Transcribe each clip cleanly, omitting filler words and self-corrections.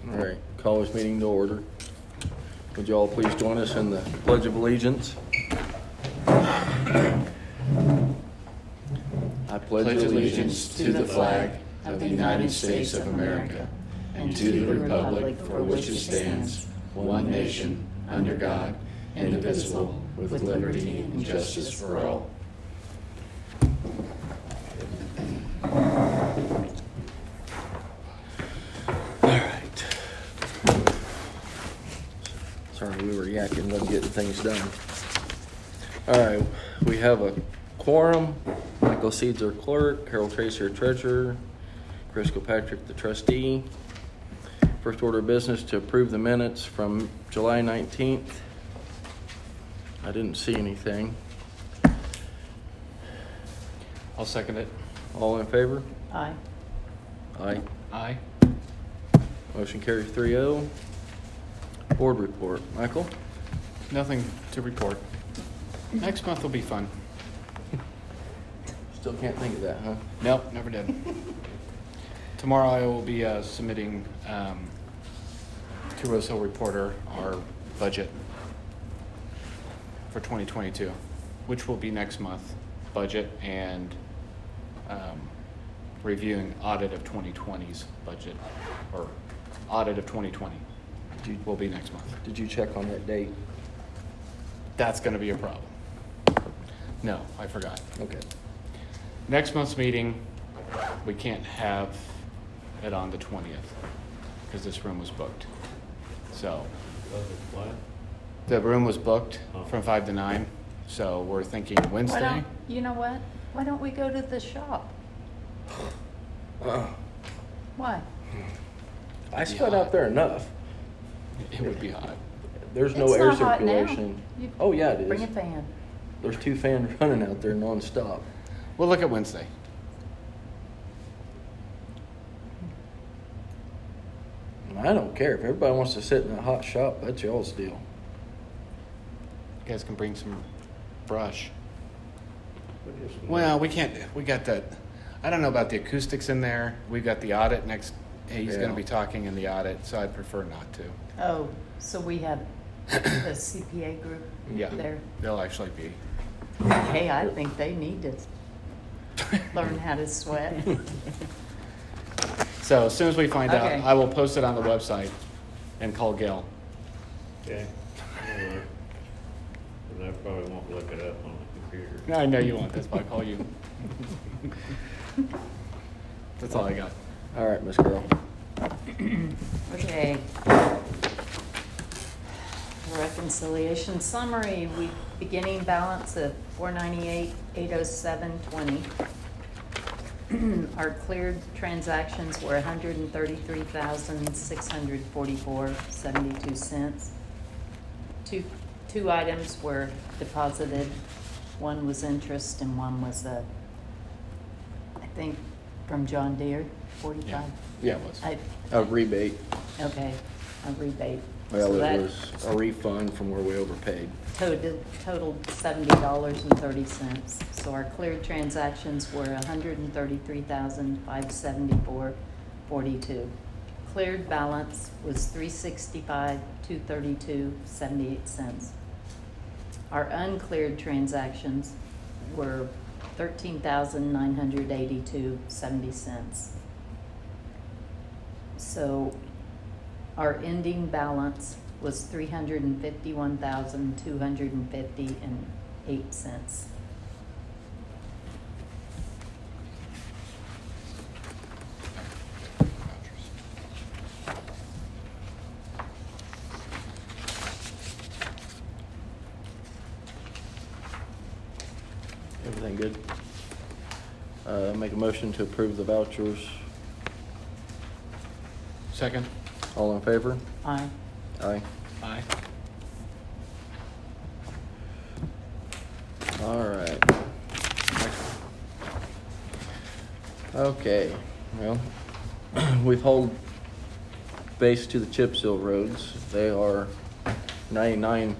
All right, call this meeting to order. Would you all please join us in the Pledge of Allegiance? I pledge allegiance to the flag of the United States of America and to the republic for which it stands, one nation, under God, indivisible, with liberty and justice for all. Sorry, we were yakking about getting things done. All right, we have a quorum. Michael Seeds, our clerk. Harold Tracy, our treasurer. Chris Kilpatrick, the trustee. First order of business to approve the minutes from July 19th. I didn't see anything. I'll second it. All in favor? Aye. Aye. Aye. Motion carries 3-0. Board report. Michael? Nothing to report. Next month will be fun. Still can't think of that, huh? Nope, never did. Tomorrow I will be submitting to Rose Hill Reporter our budget for 2022, which will be next month. Budget and reviewing audit of 2020's budget, or audit of 2020 will be next month. Did you check on that date? That's going to be a problem. No, I forgot. Okay. Next month's meeting, we can't have it on the 20th because this room was booked. So the room was booked from 5 to 9. So we're thinking Wednesday. You know what? Why don't we go to the shop? Why? I sweat out there enough. It would be hot. There's no It's air not hot now. circulation. You Oh yeah, it is. Bring a fan. There's 2 fans running out there nonstop. We'll look at Wednesday. I don't care. If everybody wants to sit in a hot shop, that's y'all's deal. You guys can bring some brush. Well, we can't. We got that. I don't know about the acoustics in there. We've got the audit next. He's going to be talking in the audit, so I'd prefer not to. Oh, so we have a CPA group Yeah, there. they'll actually be. Hey, I think they need to learn how to sweat. So as soon as we find out, Okay. I will post it on the website and call Gail. Okay. And I probably won't look it up on the computer. I know you won't. That's why I call you. That's all I got. All right, Miss Girl. Okay. Reconciliation summary. We beginning balance of $498,807.20. Our cleared transactions were $133,644.72. Two items were deposited. One was interest and one was I think from John Deere, 45. Yeah, it was. I- A rebate. Okay, a rebate. Well, So it that was a refund from where we overpaid. totaled $70.30. So our cleared transactions were $133,574.42. Cleared balance was $365,232.78. Our uncleared transactions were $13,982.70. So our ending balance was $351,250.08. Everything good? Make a motion to approve the vouchers. Second. All in favor? Aye. Aye. Aye. All right. Okay, well, we've hauled base to the chip seal roads. They are 99%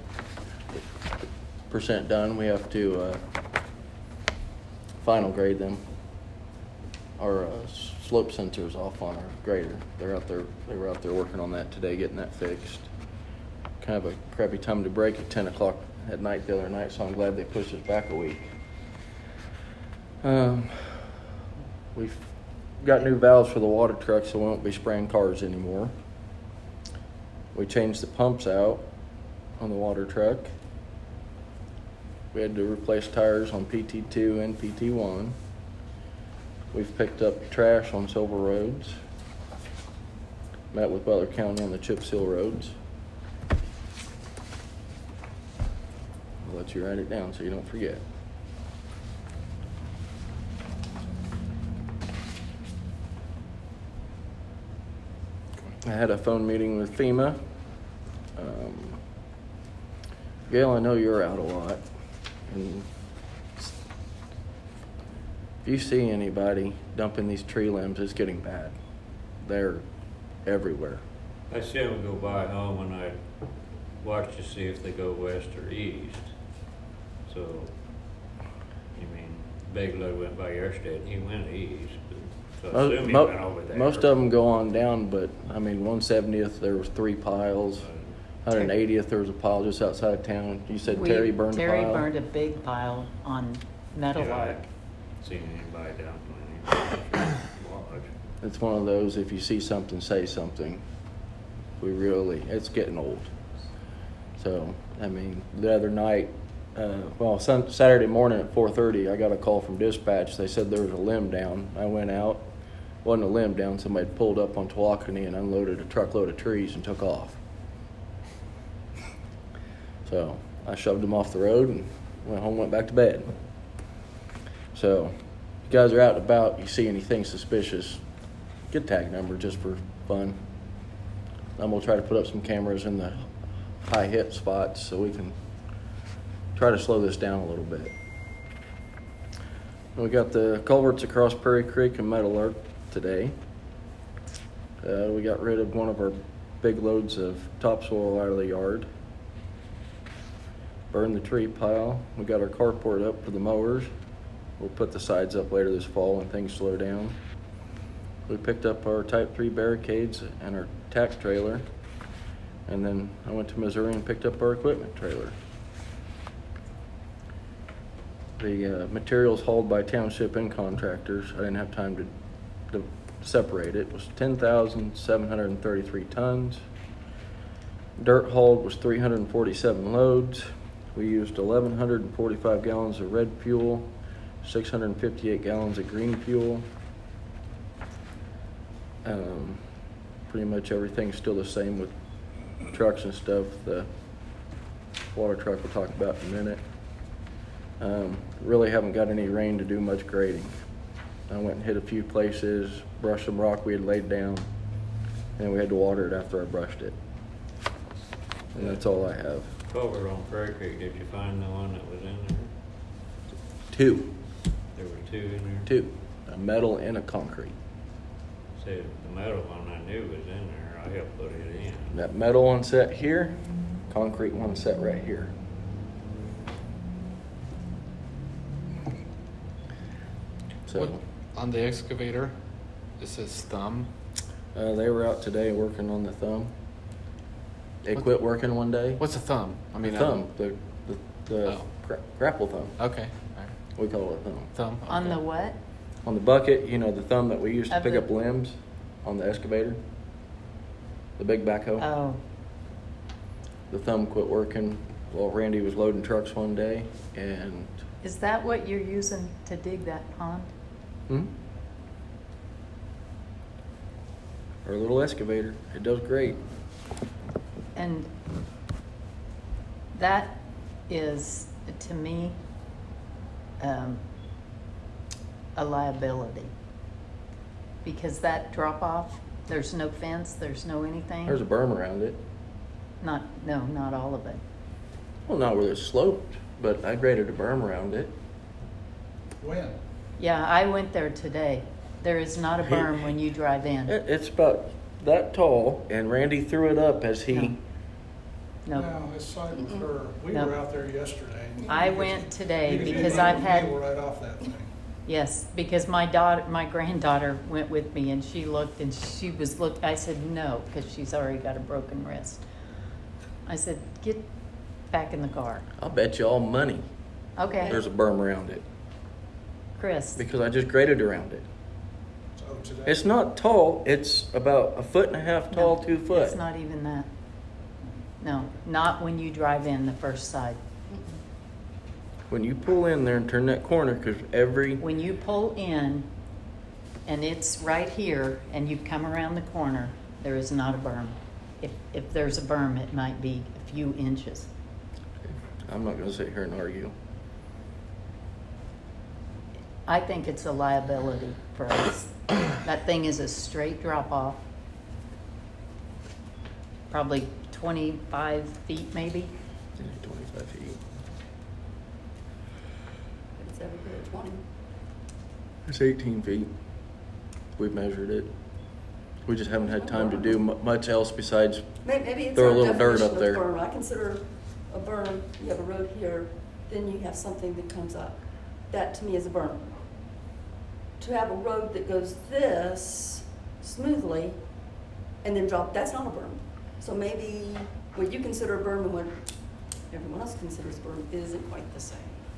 done. We have to final grade them, or slope sensors off on our grader. They were out there working on that today, getting that fixed. Kind of a crappy time to break at 10 o'clock at night the other night, so I'm glad they pushed us back a week. We've got new valves for the water truck, so we won't be spraying cars anymore. We changed the pumps out on the water truck. We had to replace tires on PT2 and PT1. We've picked up trash on Silver Roads. Met with Butler County on the chip seal roads. I'll let you write it down so you don't forget. I had a phone meeting with FEMA. Gail, I know you're out a lot. And if you see anybody dumping these tree limbs, it's getting bad. They're everywhere. I see them go by home and I watch to see if they go west or east. So, you mean, Big Lud went by yesterday and he went east. So I assume he went over there. Most of them go on down, but I mean, 170th, there was 3 piles. 180th, there was a pile just outside of town. You said Terry burned a pile? Terry burned a big pile on Meadow Yeah, I Lark. haven't seen anybody down there. It's one of those, if you see something, say something. It's getting old. So, I mean, the other night, Saturday morning at 4:30, I got a call from dispatch. They said there was a limb down. I went out. Wasn't a limb down. Somebody pulled up on Tawakoni and unloaded a truckload of trees and took off. So I shoved them off the road and went home, went back to bed. So if you guys are out and about, you see anything suspicious, get a tag number just for fun. I'm going to try to put up some cameras in the high hit spots so we can try to slow this down a little bit. We got the culverts across Prairie Creek and Meadow Lark today. We got rid of one of our big loads of topsoil out of the yard. Burned the tree pile. We got our carport up for the mowers. We'll put the sides up later this fall when things slow down. We picked up our Type 3 barricades and our tack trailer. And then I went to Missouri and picked up our equipment trailer. The materials hauled by township and contractors, I didn't have time to separate it, was 10,733 tons. Dirt hauled was 347 loads. We used 1,145 gallons of red fuel, 658 gallons of green fuel. Pretty much everything's still the same with trucks and stuff. The water truck we'll talk about in a minute. Really haven't got any rain to do much grading. I went and hit a few places, brushed some rock we had laid down, and we had to water it after I brushed it. And that's all I have. Culvert on Prairie Creek, did you find the one that was in there? 2. There were 2 in there? 2. A metal and a concrete. See, the metal one I knew was in there. I helped put it in. That metal one set here, concrete one set right here. So What, on the excavator, it says thumb. they were out today working on the thumb. They What- quit working one day. What's a thumb? I mean, Thumb, the Oh. grapple thumb. Okay. All right. We call it a thumb. Thumb. On okay. the what? On the bucket, you know, the thumb that we used to Of pick the- up limbs on the excavator, the big backhoe. Oh, The thumb quit working. Well, Randy was loading trucks one day, and is that what you're using to dig that pond? our little excavator, it does great. And that is, to me, a liability. Because that drop off, there's no fence, there's no anything. There's a berm around it. Not all of it. Well, not where it's sloped, but I graded a berm around it. When? Yeah, I went there today. There is not a berm when you drive in. It's about that tall, and Randy threw it up as he. No. No, it's side with her. We No. were out there yesterday. I went today You could because see I've me had, right off that thing. Yes, because my granddaughter went with me and she looked and I said no, because she's already got a broken wrist. I said, get back in the car. I'll bet you all money Okay, there's a berm around it Chris. because I just graded around it. So today. It's not tall. It's about 1.5 feet tall, No, 2 foot. It's not even that. No, not when you drive in the first side. When you pull in there and turn that corner, because When you pull in and it's right here and you come around the corner, there is not a berm. If there's a berm, it might be a few inches. I'm not going to sit here and argue. I think it's a liability for us. That thing is a straight drop off. Probably 25 feet maybe. 25 feet. It's over here at 20. It's 18 feet. We've measured it. We just haven't had time to do much else besides Maybe it's throw a our little dirt definition up of there. berm. I consider a berm, you have a road here, then you have something that comes up. That to me is a berm. To have a road that goes this smoothly and then drop, that's not a berm. So maybe what you consider a berm and what everyone else considers a berm isn't quite the same.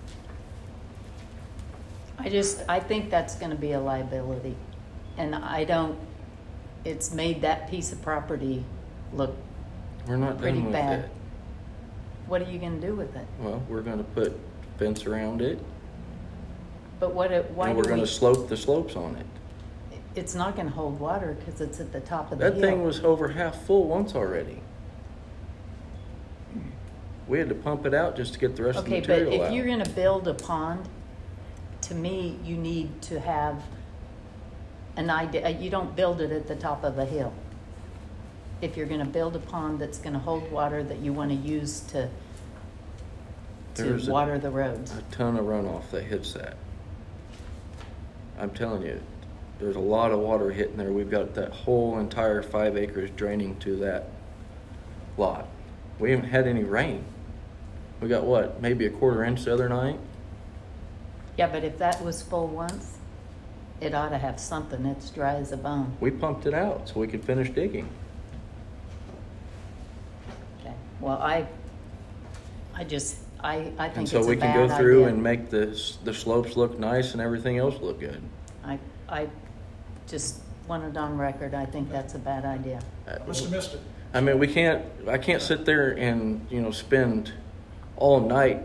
I think that's gonna be a liability. And it's made that piece of property look, we're not Pretty done with bad. it. what are you gonna do with it? Well, we're going to put fence around it, But why and we're do going we, to slope the slopes on it. it's not gonna hold water because it's at the top of the That hill. thing was over half full once already. We had to pump it out just to get the rest of the Okay, but material if out. you're gonna build a pond, to me, you need to have an idea. You don't build it at the top of a hill. If you're gonna build a pond that's gonna hold water that you wanna use to There's water the roads. a ton of runoff that hits that. I'm telling you, there's a lot of water hitting there. We've got that whole entire 5 acres draining to that lot. We haven't had any rain. We got what, maybe a 1/4 inch the other night? Yeah, but if that was full once, it ought to have something that's dry as a bone. We pumped it out so we could finish digging. Okay. Well, I think it's a bad idea. And so we can go through and make the slopes look nice and everything else look good. I just want it on record. I think that's a bad idea. I must have missed it. I mean, I can't sit there and, spend all night,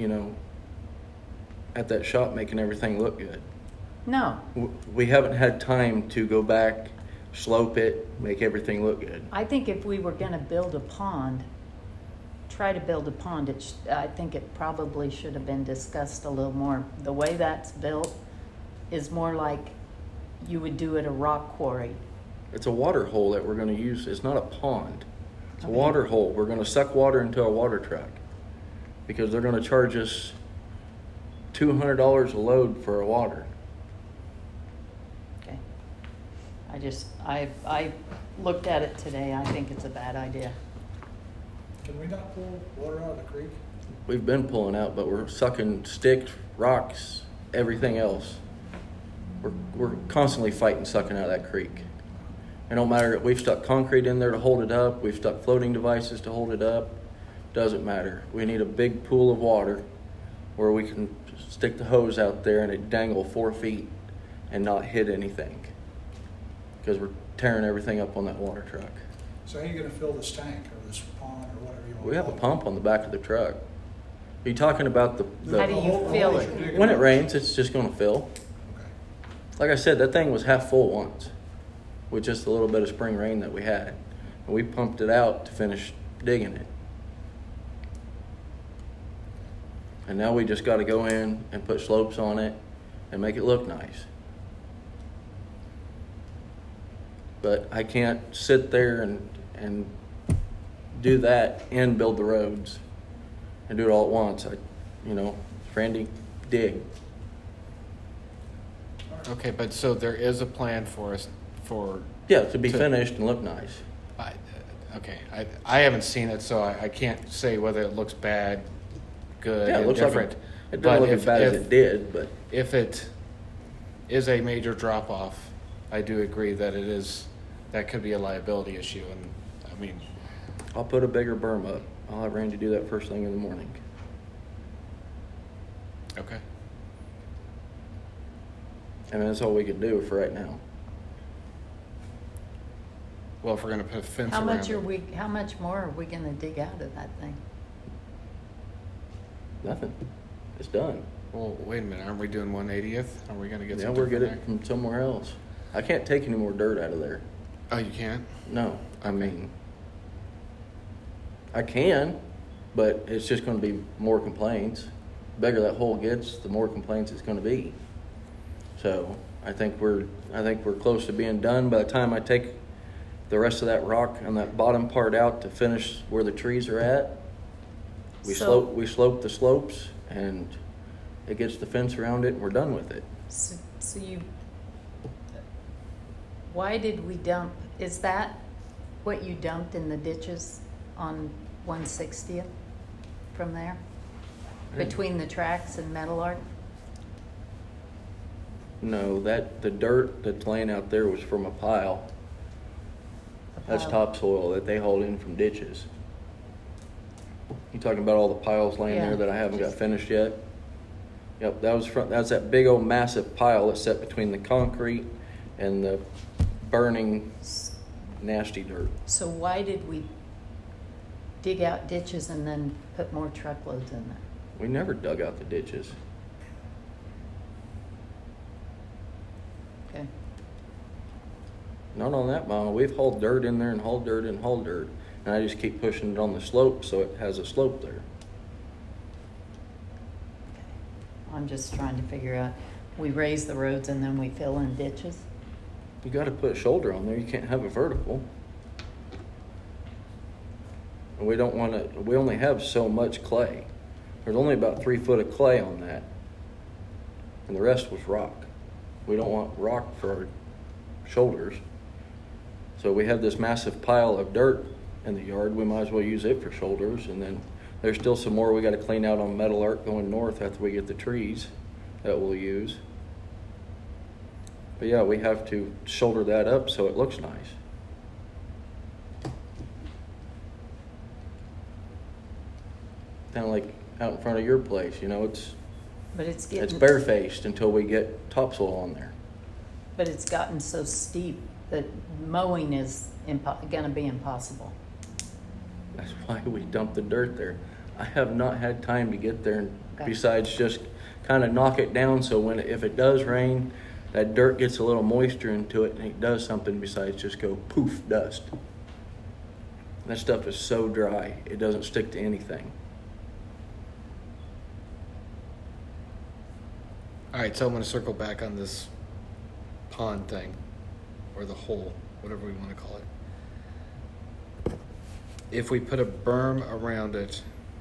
at that shop making everything look good. No, We haven't had time to go back, slope it, make everything look good. I think if we were gonna build a pond, try to build a pond, I think it probably should have been discussed a little more. The way that's built is more like you would do at a rock quarry. It's a water hole that we're going to use. It's not a pond. It's a Okay. water hole. We're going to suck water into our water truck because they're going to charge us $200 a load for our water. Okay. I looked at it today. I think it's a bad idea. Can we not pull water out of the creek? We've been pulling out, but we're sucking sticks, rocks, everything else. We're constantly fighting sucking out of that creek. It don't matter. We've stuck concrete in there to hold it up. We've stuck floating devices to hold it up. Doesn't matter. We need a big pool of water where we can stick the hose out there and it dangle 4 feet and not hit anything. Because we're tearing everything up on that water truck. So how are you gonna fill this tank or this pond or whatever you want? We have a pump on the back of the truck. Are you talking about How do you fill it? when it rains, it's just going to fill. Okay. Like I said, that thing was half full once with just a little bit of spring rain that we had. And we pumped it out to finish digging it. And now we just got to go in and put slopes on it and make it look nice. But I can't sit there and do that and build the roads and do it all at once. Randy, dig. Okay, but so there is a plan for us for. Yeah, to be To- finished and look nice. Okay, I haven't seen it, so I can't say whether it looks bad, good, Yeah, it looks indifferent. like it doesn't look as bad as it did, but If it is a major drop off, I do agree that that could be a liability issue. And I mean, I'll put a bigger berm up. I'll have Randy do that first thing in the morning. okay. I mean, that's all we can do for right now. Well, if we're going to put a fence How around much it. how much more are we gonna dig out of that thing? Nothing. It's done. Well, wait a minute. Aren't we doing 180th? Are we going to get Yeah, some we're different getting it there? from somewhere else. I can't take any more dirt out of there. Oh, you can't? No, I mean, I can, but it's just going to be more complaints. The bigger that hole gets, the more complaints it's going to be. So I think we're close to being done. By the time I take the rest of that rock and that bottom part out to finish where the trees are at, we slope the slopes, and it gets the fence around it, and we're done with it. So why did we dump, is that what you dumped in the ditches on 160th from there? Between the tracks and Metal Art? No, the dirt that's laying out there was from a pile. That's pile. topsoil that they hauled in from ditches. You talking about all the piles laying Yeah, there that I haven't got just- finished yet? Yep, that's that big old massive pile that's set between the concrete and the burning nasty dirt. So why did we dig out ditches and then put more truckloads in there? We never dug out the ditches. Okay. Not on that mile. We've hauled dirt in there and hauled dirt and hauled dirt. And I just keep pushing it on the slope so it has a slope there. I'm just trying to figure out, we raise the roads and then we fill in ditches? You got to put a shoulder on there. You can't have a vertical. And we don't want to, we only have so much clay. There's only about 3 foot of clay on that. And the rest was rock. We don't want rock for our shoulders. So we have this massive pile of dirt in the yard. We might as well use it for shoulders. And then there's still some more we got to clean out on Metal Art going north after we get the trees that we'll use. But yeah, we have to shoulder that up so it looks nice. Kind of like out in front of your place, you know, it's But it's getting. it's barefaced until we get topsoil on there. But it's gotten so steep that mowing is gonna be impossible. That's why we dump the dirt there. I have not had time to get there, Okay. besides just kind of knock it down so if it does rain, that dirt gets a little moisture into it and it does something besides just go poof, dust. That stuff is so dry, it doesn't stick to anything. All right, so I'm going to circle back on this pond thing, or the hole, whatever we want to call it. If we put a berm around it,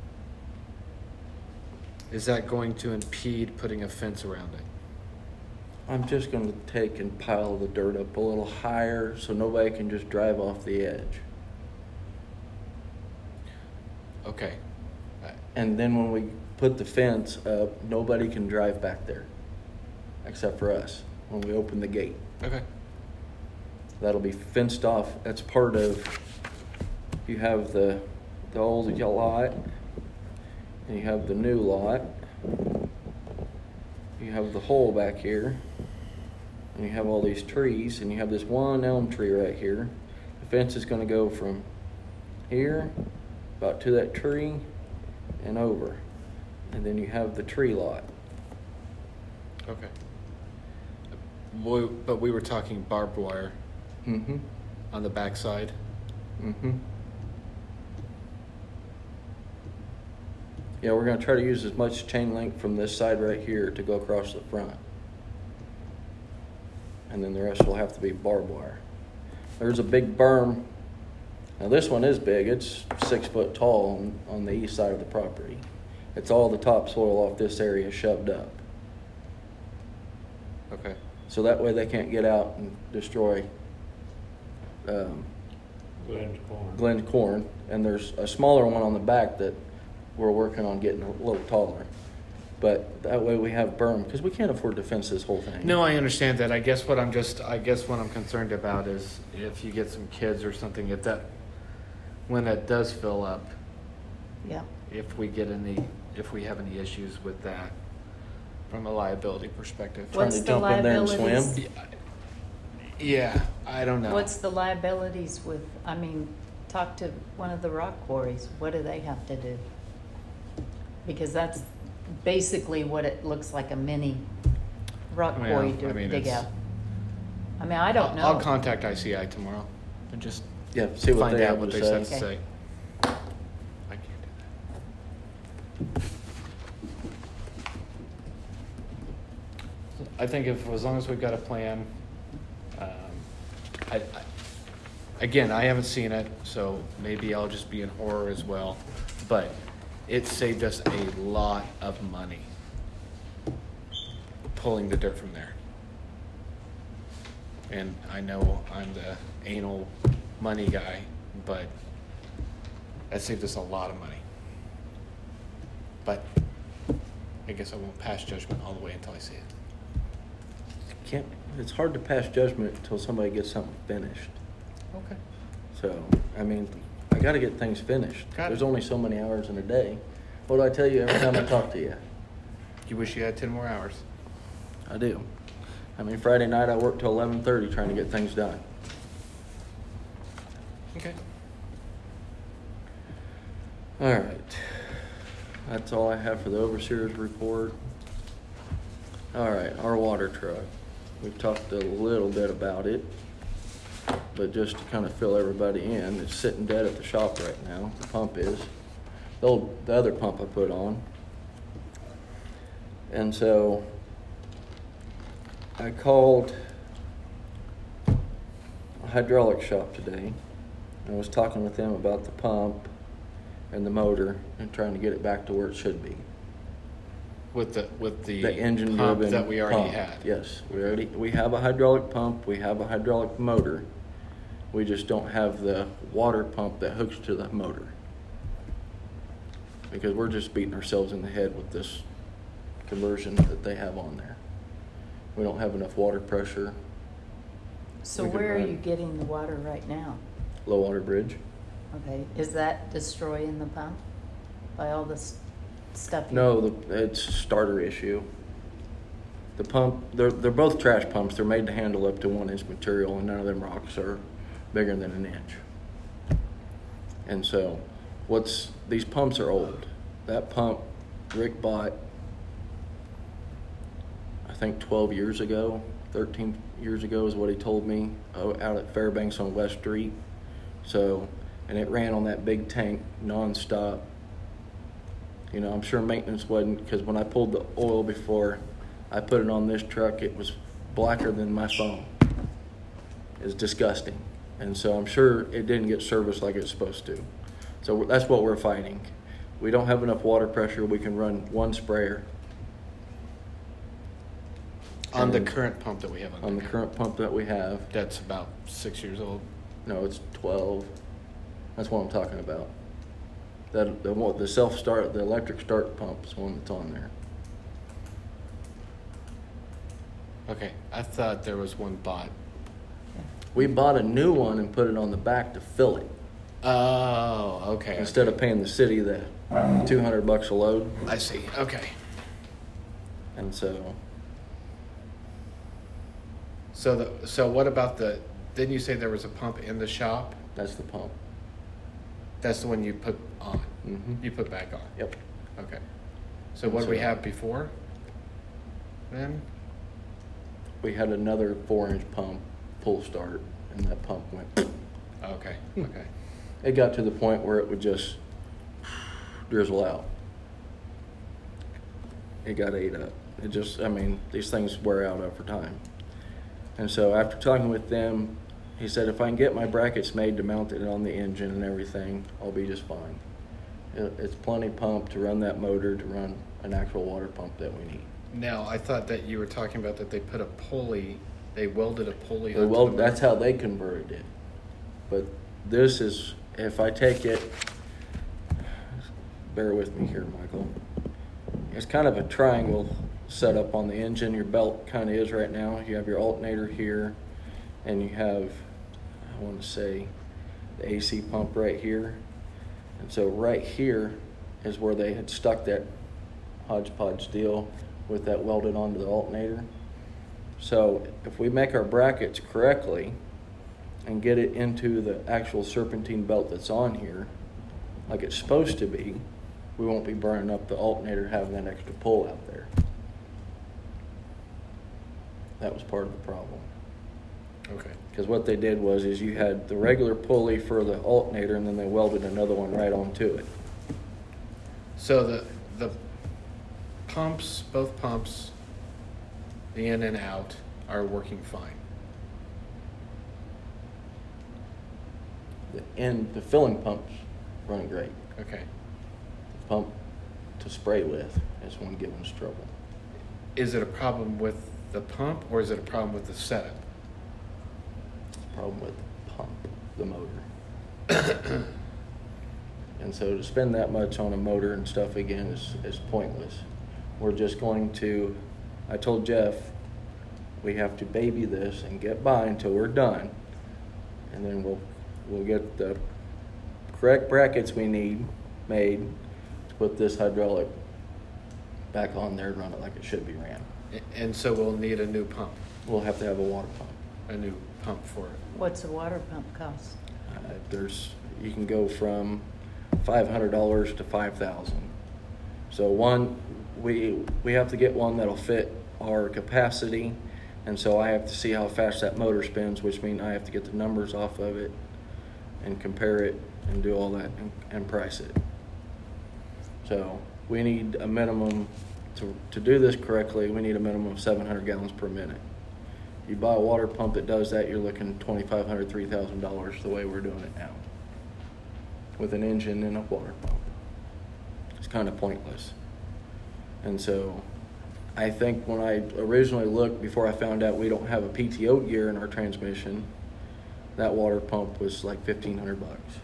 is that going to impede putting a fence around it? I'm just going to take and pile the dirt up a little higher so nobody can just drive off the edge. Okay. And then when we put the fence up, nobody can drive back there except for us when we open the gate. Okay. That'll be fenced off. That's part of, you have the old lot, and you have the new lot. You have the hole back here, and you have all these trees, and you have this one elm tree right here. The fence is going to go from here about to that tree and over. And then you have the tree lot. Okay. But we were talking barbed wire Mm-hmm. on the backside. Mm-hmm. Yeah, we're going to try to use as much chain link from this side right here to go across the front. And then the rest will have to be barbed wire. There's a big berm. Now this one is big. It's 6 foot tall on the east side of the property. It's all the topsoil off this area shoved up. Okay. So that way they can't get out and destroy Glenn's corn. Glenn's corn. And there's a smaller one on the back that we're working on getting a little taller. But that way we have berm, because we can't afford to fence this whole thing. No, I understand that. I guess what I'm concerned about is if you get some kids or something, when that does fill up, Yeah. if we have any issues with that from a liability perspective. Trying What's to the jump in there and liabilities? swim? Yeah, I don't know. What's the liabilities with, I mean, talk to one of the rock quarries. What do they have to do? Because that's basically what it looks like, a mini rock Yeah, quarry I to mean, dig it's- out. I mean, I don't know. I'll contact ICI tomorrow and just Yeah, see what find they out have what to they have to say. say. I can't do that. I think as long as we've got a plan, again, I haven't seen it, so maybe I'll just be in horror as well. But it saved us a lot of money pulling the dirt from there. And I know I'm the anal money guy, but that saved us a lot of money. But I guess I won't pass judgment all the way until I see it. It's hard to pass judgment until somebody gets something finished. Okay. So, I mean, I gotta get things finished. Got it. There's only so many hours in a day. What do I tell you every time I talk to you? You wish you had 10 more hours. I do. I mean, Friday night I worked till 11:30 trying to get things done. Okay. All right. That's all I have for the overseer's report. All right, our water truck. We've talked a little bit about it, but just to kind of fill everybody in, it's sitting dead at the shop right now. The pump is. The other pump I put on. And so I called a hydraulic shop today. I was talking with them about the pump and the motor and trying to get it back to where it should be. With the engine pump driven that we already pump. had. Yes, we have a hydraulic pump, we have a hydraulic motor. We just don't have the water pump that hooks to the motor. Because we're just beating ourselves in the head with this conversion that they have on there. We don't have enough water pressure. So we can where are run. you getting the water right now? Low water bridge. Okay, is that destroying the pump by all this stuff? No, it's a starter issue. The pump, they're both trash pumps. They're made to handle up to 1 inch material, and none of them rocks are bigger than an inch. And so, these pumps are old. That pump Rick bought, I think 12 years ago, 13 years ago is what he told me, out at Fairbanks on West Street. So, and it ran on that big tank nonstop. You know, I'm sure maintenance wasn't, because when I pulled the oil before I put it on this truck, it was blacker than my phone. It's disgusting. And so I'm sure it didn't get serviced like it's supposed to. So that's what we're fighting. We don't have enough water pressure. We can run one sprayer. On the And current pump that we have on the current pump that we have. That's about 6 years old. No, it's 12. That's what I'm talking about. The self-start, the electric start pump is one that's on there. Okay, I thought there was one bought. We bought a new one and put it on the back to fill it. Oh, okay. Instead of paying the city the $200 a load. I see. Okay. And so, So what about didn't you say there was a pump in the shop? that's the pump. That's the one you put on. Mm-hmm. You put back on. Yep. Okay. So what did we have before then? We had another 4-inch pump, pull start, and that pump went. Okay. Okay. It got to the point where it would just drizzle out. It got ate up. These things wear out over time. And so after talking with them, he said if I can get my brackets made to mount it on the engine and everything, I'll be just fine. It's plenty pump to run that motor, to run an actual water pump that we need. Now, I thought that you were talking about that they put a pulley, they welded a pulley onto Well, the that's motor. how they converted it. But this is, if I take it, bear with me here, Michael. it's kind of a triangle setup on the engine. Your belt kind of is right now. You have your alternator here, and you have, I want to say, the AC pump right here. And so right here is where they had stuck that hodgepodge deal with that welded onto the alternator. So if we make our brackets correctly and get it into the actual serpentine belt that's on here, like it's supposed to be, we won't be burning up the alternator having that extra pull out there. That was part of the problem. Okay. Because what they did was is you had the regular pulley for the alternator, and then they welded another one right onto it. So the pumps, both pumps, the in and out, are working fine. The filling pump's running great. Okay. The pump to spray with is one giving us trouble. Is it a problem with the pump, or is it a problem with the setup? Problem with the pump, the motor. And so to spend that much on a motor and stuff again is pointless. We're just going to, I told Jeff, we have to baby this and get by until we're done. And then we'll get the correct brackets we need made to put this hydraulic back on there and run it like it should be ran. And so we'll need a new pump, We'll have to have a water pump. a new pump for it. What's a water pump cost? You can go from $500 to $5,000. So one, we have to get one that'll fit our capacity, and so I have to see how fast that motor spins, which means I have to get the numbers off of it and compare it and do all that and price it. So we need a minimum to do this correctly. We need a minimum of 700 gallons per minute. You buy a water pump that does that, you're looking $2,500, $3,000 the way we're doing it now, with an engine and a water pump. It's kind of pointless. And so I think when I originally looked, before I found out we don't have a PTO gear in our transmission, that water pump was like $1,500.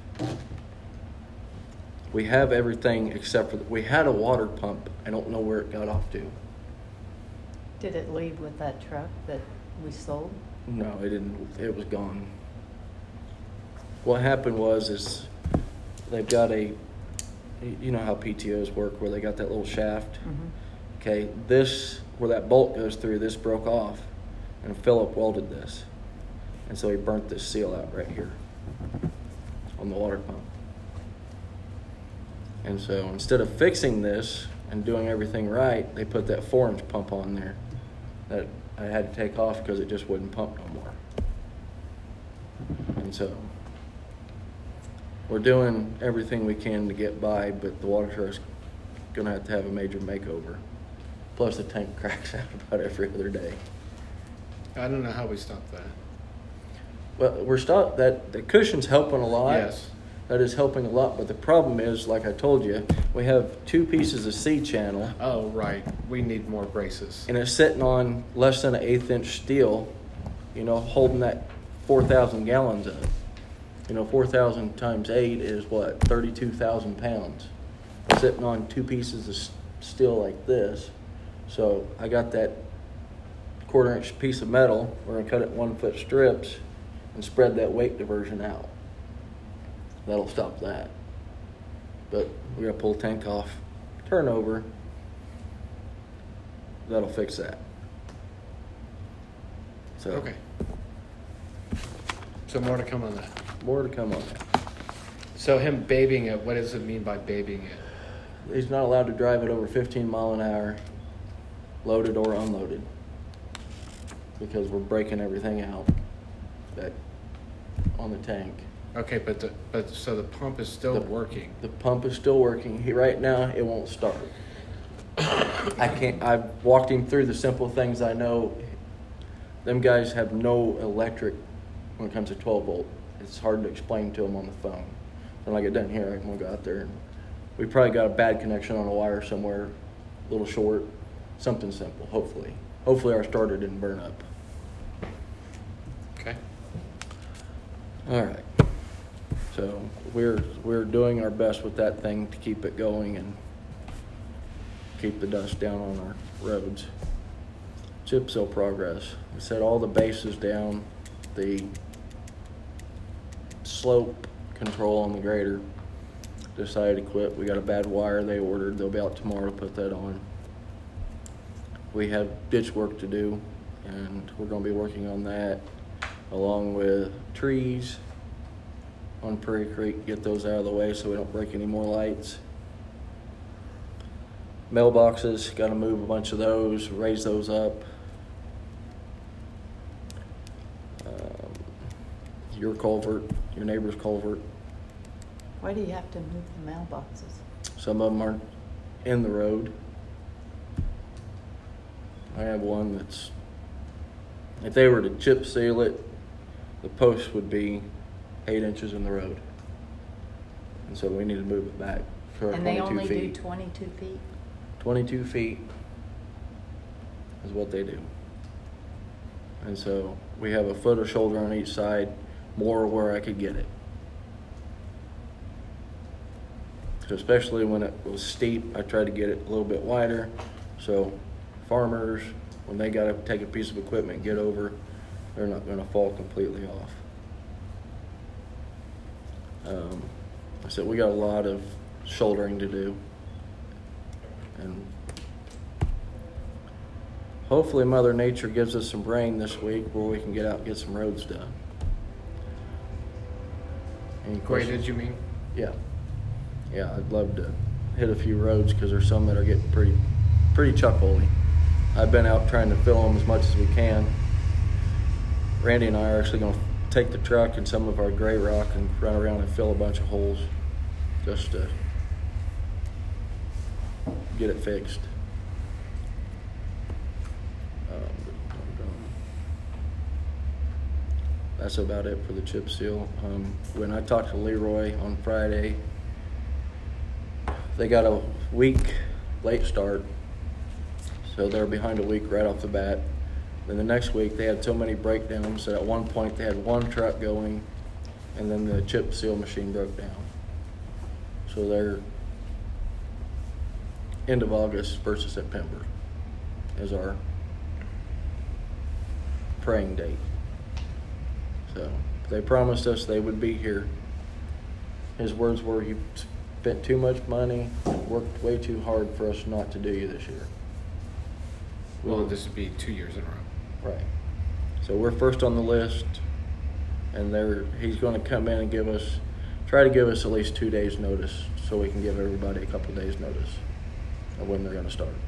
We have everything except for, we had a water pump. I don't know where it got off to. Did it leave with that truck that we sold? No, it didn't. It was gone. What happened is they've got you know how PTOs work, where they got that little shaft. Mm-hmm. Okay, this, where that bolt goes through, this broke off, and Philip welded this. And so he burnt this seal out right here on the water pump. And so instead of fixing this and doing everything right, they put that 4-inch pump on there that I had to take off because it just wouldn't pump no more. And so we're doing everything we can to get by, but the water truck's gonna have to have a major makeover. Plus the tank cracks out about every other day. I don't know how we stop that. Well, the cushion's helping a lot. Yes. That is helping a lot, but the problem is, like I told you, we have 2 pieces of C-channel, Oh, right. We need more braces. and it's sitting on less than an 1/8 inch steel, holding that 4,000 gallons up. 4,000 times 8 is what? 32,000 pounds. Sitting on 2 pieces of steel like this. So I got that 1/4 inch piece of metal. We're gonna cut it 1-foot strips and spread that weight diversion out. That'll stop that. But we gotta pull the tank off, turn over. That'll fix that. So Okay. So more to come on that. more to come on that. So him babying it, what does it mean by babying it? He's not allowed to drive it over 15 mile an hour, loaded or unloaded, because we're breaking everything out that on the tank. Okay, but so the pump is still working. The pump is still working. Right now, it won't start. I've walked him through the simple things I know. Them guys have no electric when it comes to 12 volt. It's hard to explain to them on the phone. When I get done here, I'm gonna go out there and we probably got a bad connection on a wire somewhere, a little short, something simple, hopefully. Hopefully our starter didn't burn up. Okay. All right. So we're doing our best with that thing to keep it going and keep the dust down on our roads. Chip seal progress. We set all the bases down, the slope control on the grader. Decided to quit. We got a bad wire they ordered. They'll be out tomorrow to put that on. We have ditch work to do, and we're going to be working on that along with trees on Prairie Creek. Get those out of the way so we don't break any more lights. Mailboxes, got to move a bunch of those, raise those up. Your culvert, your neighbor's culvert. Why do you have to move the mailboxes? Some of them aren't in the road. I have one that's, if they were to chip seal it, the post would be 8 inches in the road. And so we need to move it back to our And they 22 only feet. do 22 feet? 22 feet is what they do. And so we have a foot of shoulder on each side, more where I could get it. So especially when it was steep, I tried to get it a little bit wider. So farmers, when they got to take a piece of equipment and get over, they're not going to fall completely off. I said we got a lot of shouldering to do. And hopefully Mother Nature gives us some rain this week where we can get out and get some roads done. Any questions? Graded, you mean? Yeah. Yeah, I'd love to hit a few roads because there's some that are getting pretty chuck-holey. I've been out trying to fill them as much as we can. Randy and I are actually going to take the truck and some of our gray rock and run around and fill a bunch of holes just to get it fixed. That's about it for the chip seal. When I talked to Leroy on Friday, they got a week late start, so they're behind a week right off the bat. Then the next week they had so many breakdowns that at one point they had one truck going, and then the chip seal machine broke down. So they're end of August, 1st of September is our praying date. So they promised us they would be here. His words were, "You spent too much money, worked way too hard for us not to do you this year." Well, this would be 2 years in a row. Right. So we're first on the list, and he's going to come in and try to give us at least 2 days notice so we can give everybody a couple days notice of when they're going to start.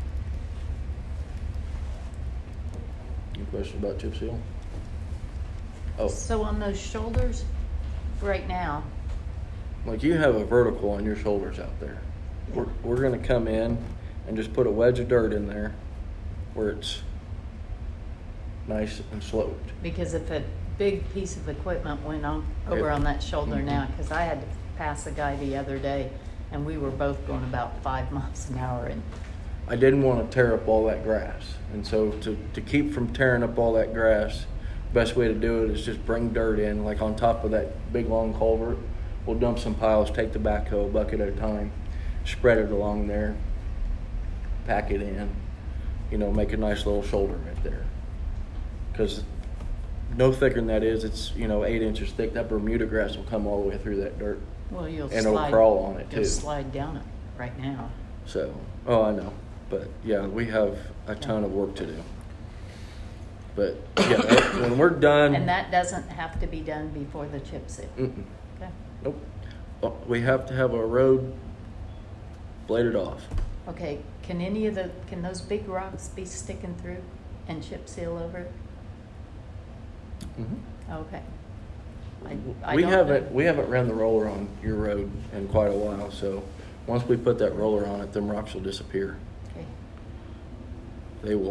Any questions about chip seal? Oh, So on those shoulders, right now, like you have a vertical on your shoulders out there. Yeah. We're going to come in and just put a wedge of dirt in there where it's nice and sloped. because if a big piece of equipment went over on that shoulder now, because I had to pass a guy the other day, and we were both going about 5 miles an hour, and I didn't want to tear up all that grass. And so to keep from tearing up all that grass, the best way to do it is just bring dirt in, like on top of that big long culvert. We'll dump some piles, take the backhoe, a bucket at a time, spread it along there, pack it in, make a nice little shoulder right there. Because no thicker than that is, it's 8 inches thick. That Bermuda grass will come all the way through that dirt. well, you'll And slide. it'll crawl on it, You'll too. slide down it right now. So, I know. But yeah, we have a ton of work to do. But yeah, when we're done. And that doesn't have to be done before the chip seal. Mm-mm. Okay. Nope. We have to have our road bladed off. Okay, can those big rocks be sticking through and chip seal over it? Mm-hmm. Okay. I We don't haven't know. we haven't ran the roller on your road in quite a while, so once we put that roller on it, them rocks will disappear. Okay. They will.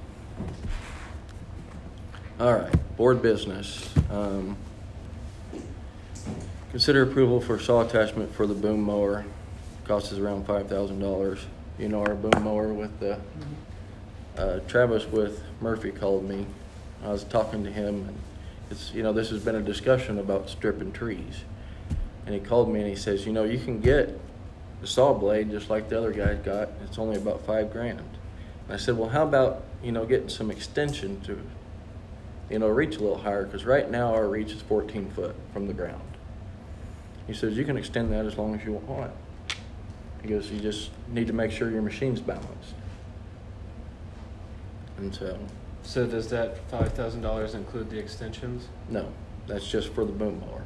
All right, board business. Consider approval for saw attachment for the boom mower. Cost is around $5,000. Our boom mower with the Travis with Murphy called me. I was talking to him, and this has been a discussion about stripping trees. And he called me and he says, you can get the saw blade, just like the other guy got. It's only about $5,000. And I said, well, how about, getting some extension to, reach a little higher? Because right now our reach is 14 foot from the ground. He says, you can extend that as long as you want. He goes, you just need to make sure your machine's balanced. And So does that $5,000 include the extensions? no, that's just for the boom mower.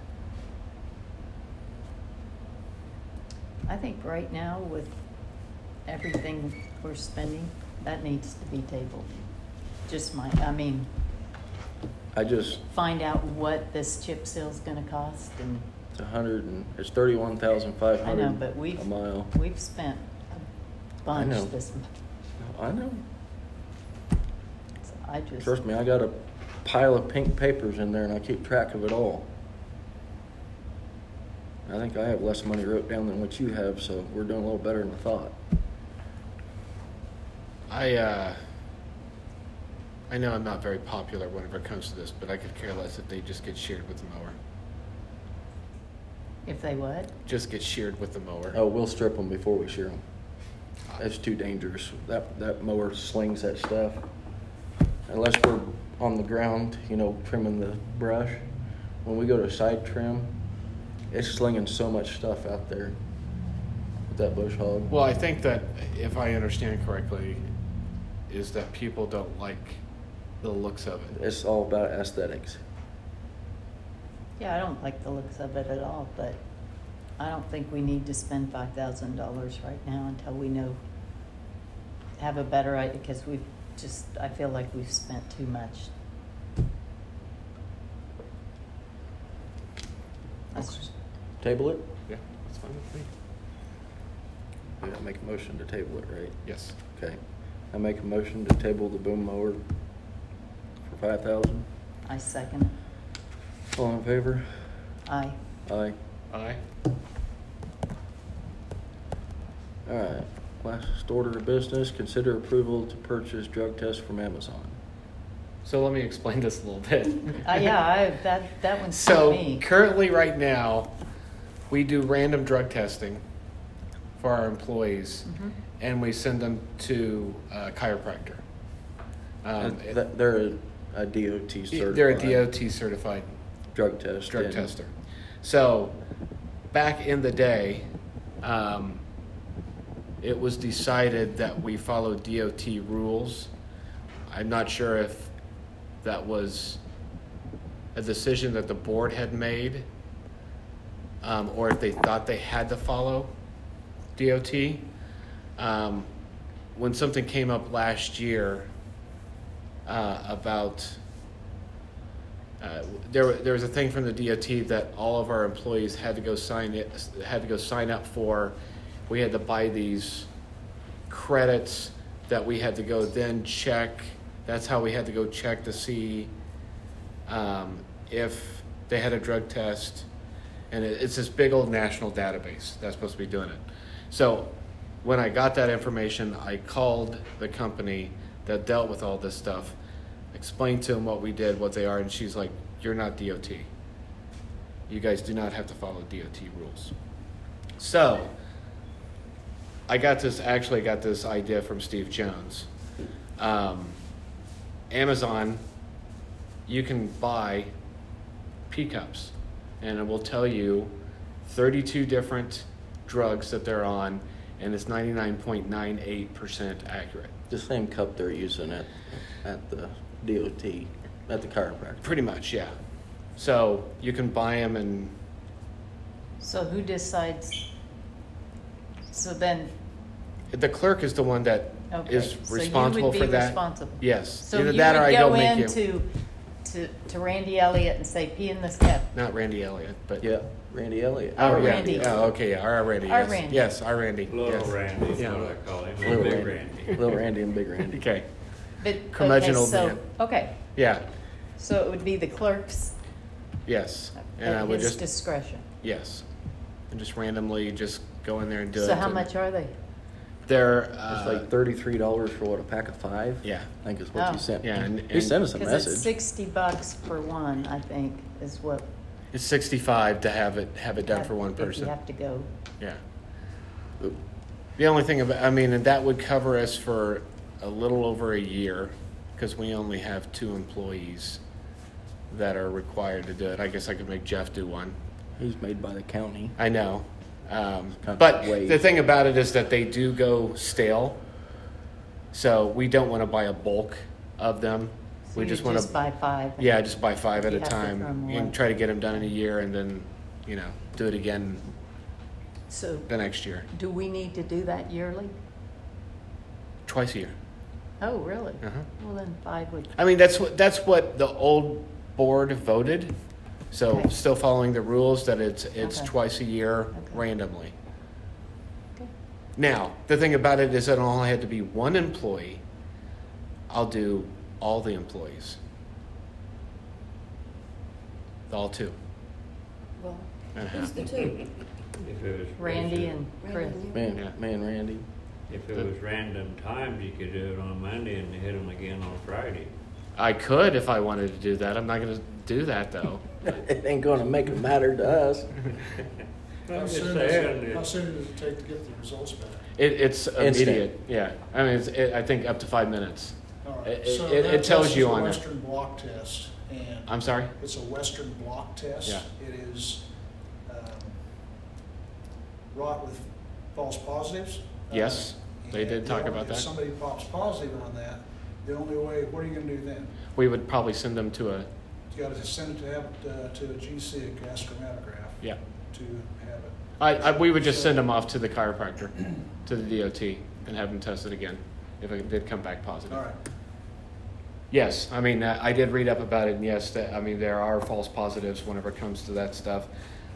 I think right now with everything we're spending, that needs to be tabled. Find out what this chip seal's gonna cost and, It's $31,500 I know, but a mile. we've spent a I know. bunch this month. I know. So I just, Trust me, I got a pile of pink papers in there and I keep track of it all. I think I have less money wrote down than what you have, so we're doing a little better than I thought. I know I'm not very popular whenever it comes to this, but I could care less if they just get sheared with the mower. if they would, Just get sheared with the mower. Oh, we'll strip them before we shear them. That's too dangerous. That mower slings that stuff. Unless we're on the ground, trimming the brush. When we go to side trim, it's slinging so much stuff out there with that bush hog. Well, I think that, if I understand correctly, is that people don't like the looks of it. It's all about aesthetics. yeah, I don't like the looks of it at all, but I don't think we need to spend $5,000 right now until we have a better idea, because I feel like we've spent too much. That's just, Table it? Yeah, that's fine with me. We gotta make a motion to table it, right? Yes. Okay. I make a motion to table the boom mower for 5,000. I second it. All in favor? Aye. Aye. Aye. All right. Last order of business, consider approval to purchase drug tests from Amazon. So let me explain this a little bit. That one's for So me. currently, right now, we do random drug testing for our employees, Mhm. and we send them to a chiropractor. They're a DOT certified. They're a DOT certified drug test. drug and tester. So back in the day, it was decided that we follow DOT rules. I'm not sure if that was a decision that the board had made, or if they thought they had to follow DOT. When something came up last year about there was a thing from the DOT that all of our employees had to go sign up for. We had to buy these credits that we had to go then check. That's how we had to go check to see if they had a drug test. And it's this big old national database that's supposed to be doing it. So when I got that information, I called the company that dealt with all this stuff, explained to them what we did, what they are, and she's like, "You're not DOT. You guys do not have to follow DOT rules." So I got this idea from Steve Jones. Amazon, you can buy P-cups, and it will tell you 32 different drugs that they're on, and it's 99.98% accurate. The same cup they're using at the DOT, at the chiropractor. Pretty much, yeah. So you can buy them, and So who decides? So then, the clerk is the one that okay. is responsible so you for would be that. responsible. Yes. So Either you that or would I go make into to Randy Elliott and say, "Pee in this cup." Not Randy Elliott, but Yeah, Randy Elliott. Our yeah. Randy. Oh, okay, yeah, our Randy. Our yes. Randy. Yes, our Randy. Little yes. Randy is Yeah. what I call him, Little Big Randy. Randy. Little Randy and Big Randy. Okay. But Curmudgeon okay, old so, man. Okay, Yeah. so it would be the clerk's Yes. And I at would his just discretion. yes, and just randomly just go in there and do it. So how and much are they? They're It's like $33 for what, a pack of 5? yeah. I think is what Oh. you sent. Yeah, me. and- He sent us a Because it's message. $60 for one, I think, is what. It's 65 to have it done if for one If you person. have to go. Yeah. The only thing about, I mean, and that would cover us for a little over a year, because we only have 2 employees that are required to do it. I guess I could make Jeff do one. He's made by the county. I know. of But wage. the thing about it is that they do go stale. So we don't want to buy a bulk of them. So We you just want to, buy 5. yeah, just buy 5 at You a have to time throw 'em away. and try to get them done in a year, and then, do it again So the next year. do we need to do that yearly? Twice a year. Oh, really? Uh-huh. Well, then 5 would, I mean, that's what the old board voted. So Okay. still following the rules that it's Okay. twice a year Okay. randomly. okay. Now, the thing about it is that it only had to be 1 employee. I'll do all the employees. All 2. Well, Uh-huh. who's the 2? If it was. Randy and Chris. Randy and you? Yeah. Man, Randy. If it was random times, you could do it on Monday and hit them again on Friday. I could if I wanted to do that. I'm not going to do that though. It ain't gonna make it matter to us. How I'm just soon saying, how soon does it take to get the results back? It's Instant. immediate. Yeah. I mean, I think up to 5 minutes. All right, It- so it that tells test you is a on it. Western blot test, and I'm sorry? it's a Western blot test. Yeah. It is wrought with false positives. Yes, they and did the talk only- about that. If somebody pops positive on that, the only way, what are you gonna do then? We would probably send them to a, You gotta send it to a GC, a gas chromatograph, yeah. to have it. We would just send them off to the chiropractor, to the DOT, and have them tested again if it did come back positive. All right. Yes, I mean, I did read up about it, and yes, I mean, there are false positives whenever it comes to that stuff.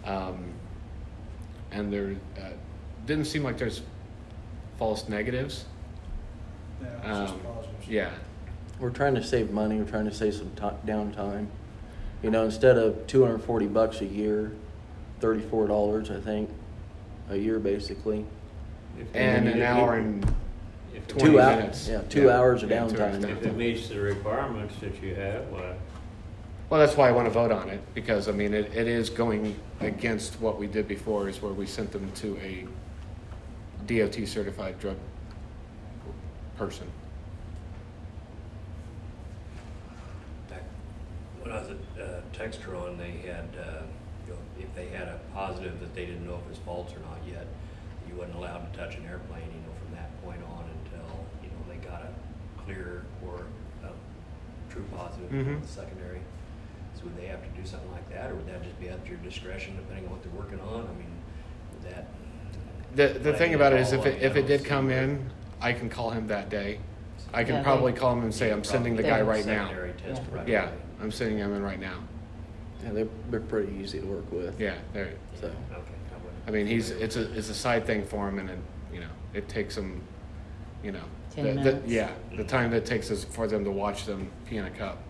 And there didn't seem like there's false negatives. Yeah, it's just positives. Yeah, We're trying to save money. We're trying to save some downtime. Instead of $240 a year, $34, I think, a year basically. and an hour and If it 20 2 hours. minutes. Yeah, 2 hours of Yeah, 2 hours downtime. If it meets the requirements that you have, why, Well, that's why I want to vote on it, because, I mean, it is going against what we did before, is where we sent them to a DOT certified drug person. Back when I was at Textron, they had, if they had a positive that they didn't know if it was false or not yet, you wasn't allowed to touch an airplane, from that point on until, they got a clear or a true positive Mhm. on the secondary. So would they have to do something like that, or would that just be at your discretion depending on what they're working on? I mean, would that? The thing about it is, if Flag it all did on come down, in, I can call him that day. I can Yeah, probably they- call him and say, I'm sending the guy right now. Secondary test Yeah. right Yeah, away. I'm sending him in right now. Yeah, they're pretty easy to work with. Yeah, there. So, Okay. I mean, it's a side thing for him, and it takes him, 10 minutes. yeah, the time that it takes us for them to watch them pee in a cup.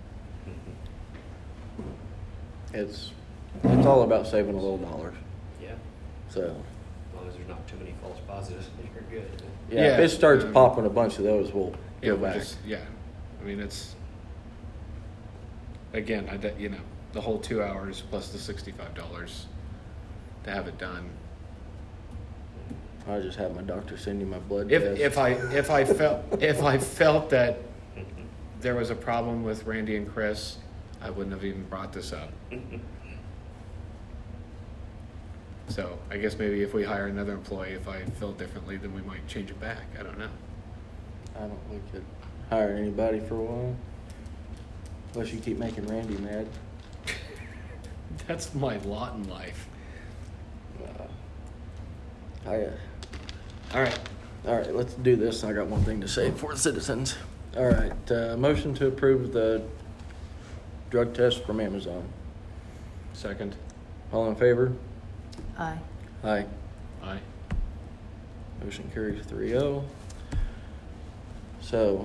it's all about saving a little dollars. Yeah, So, as long as there's not too many false positives, you're good. yeah, if Yeah. it starts popping a bunch of those, we'll Yeah, go we'll back. just, yeah. I mean, it's, again, the whole 2 hours plus the $65 to have it done. I just have my doctor send you my blood If test. if I felt that there was a problem with Randy and Chris, I wouldn't have even brought this up. So I guess maybe if we hire another employee, if I feel differently, then we might change it back. I don't know. I don't think we could hire anybody for a while. Unless you keep making Randy mad. That's my lot in life. All All right. right, let's do this. I got one thing to say for the citizens. All right, motion to approve the drug test from Amazon. Second. All in favor? Aye. Aye. Aye. Motion carries 3-0. So,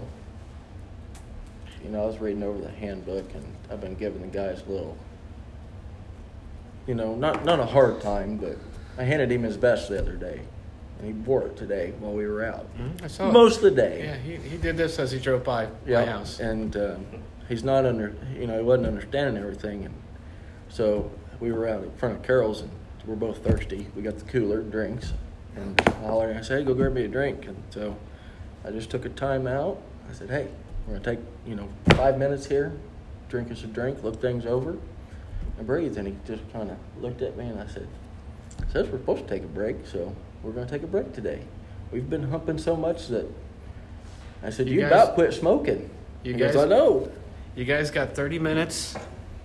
I was reading over the handbook, and I've been giving the guys a little, not a hard time, but I handed him his vest the other day, and he wore it today while we were out. I saw it. Most of the day. Yeah, he did this as he drove by my house. And he's not he wasn't understanding everything, and so we were out in front of Carol's, and we're both thirsty. We got the cooler drinks, and hollering. I said, hey, go grab me a drink. And so I just took a time out. I said, hey, we're going to take, 5 minutes here, drink us a drink, look things over, and breathe. And he just kind of looked at me, and I said, it says we're supposed to take a break, so we're going to take a break today. We've been humping so much that I said, you guys- about quit smoking. You He guys, goes, I know. You guys got 30 minutes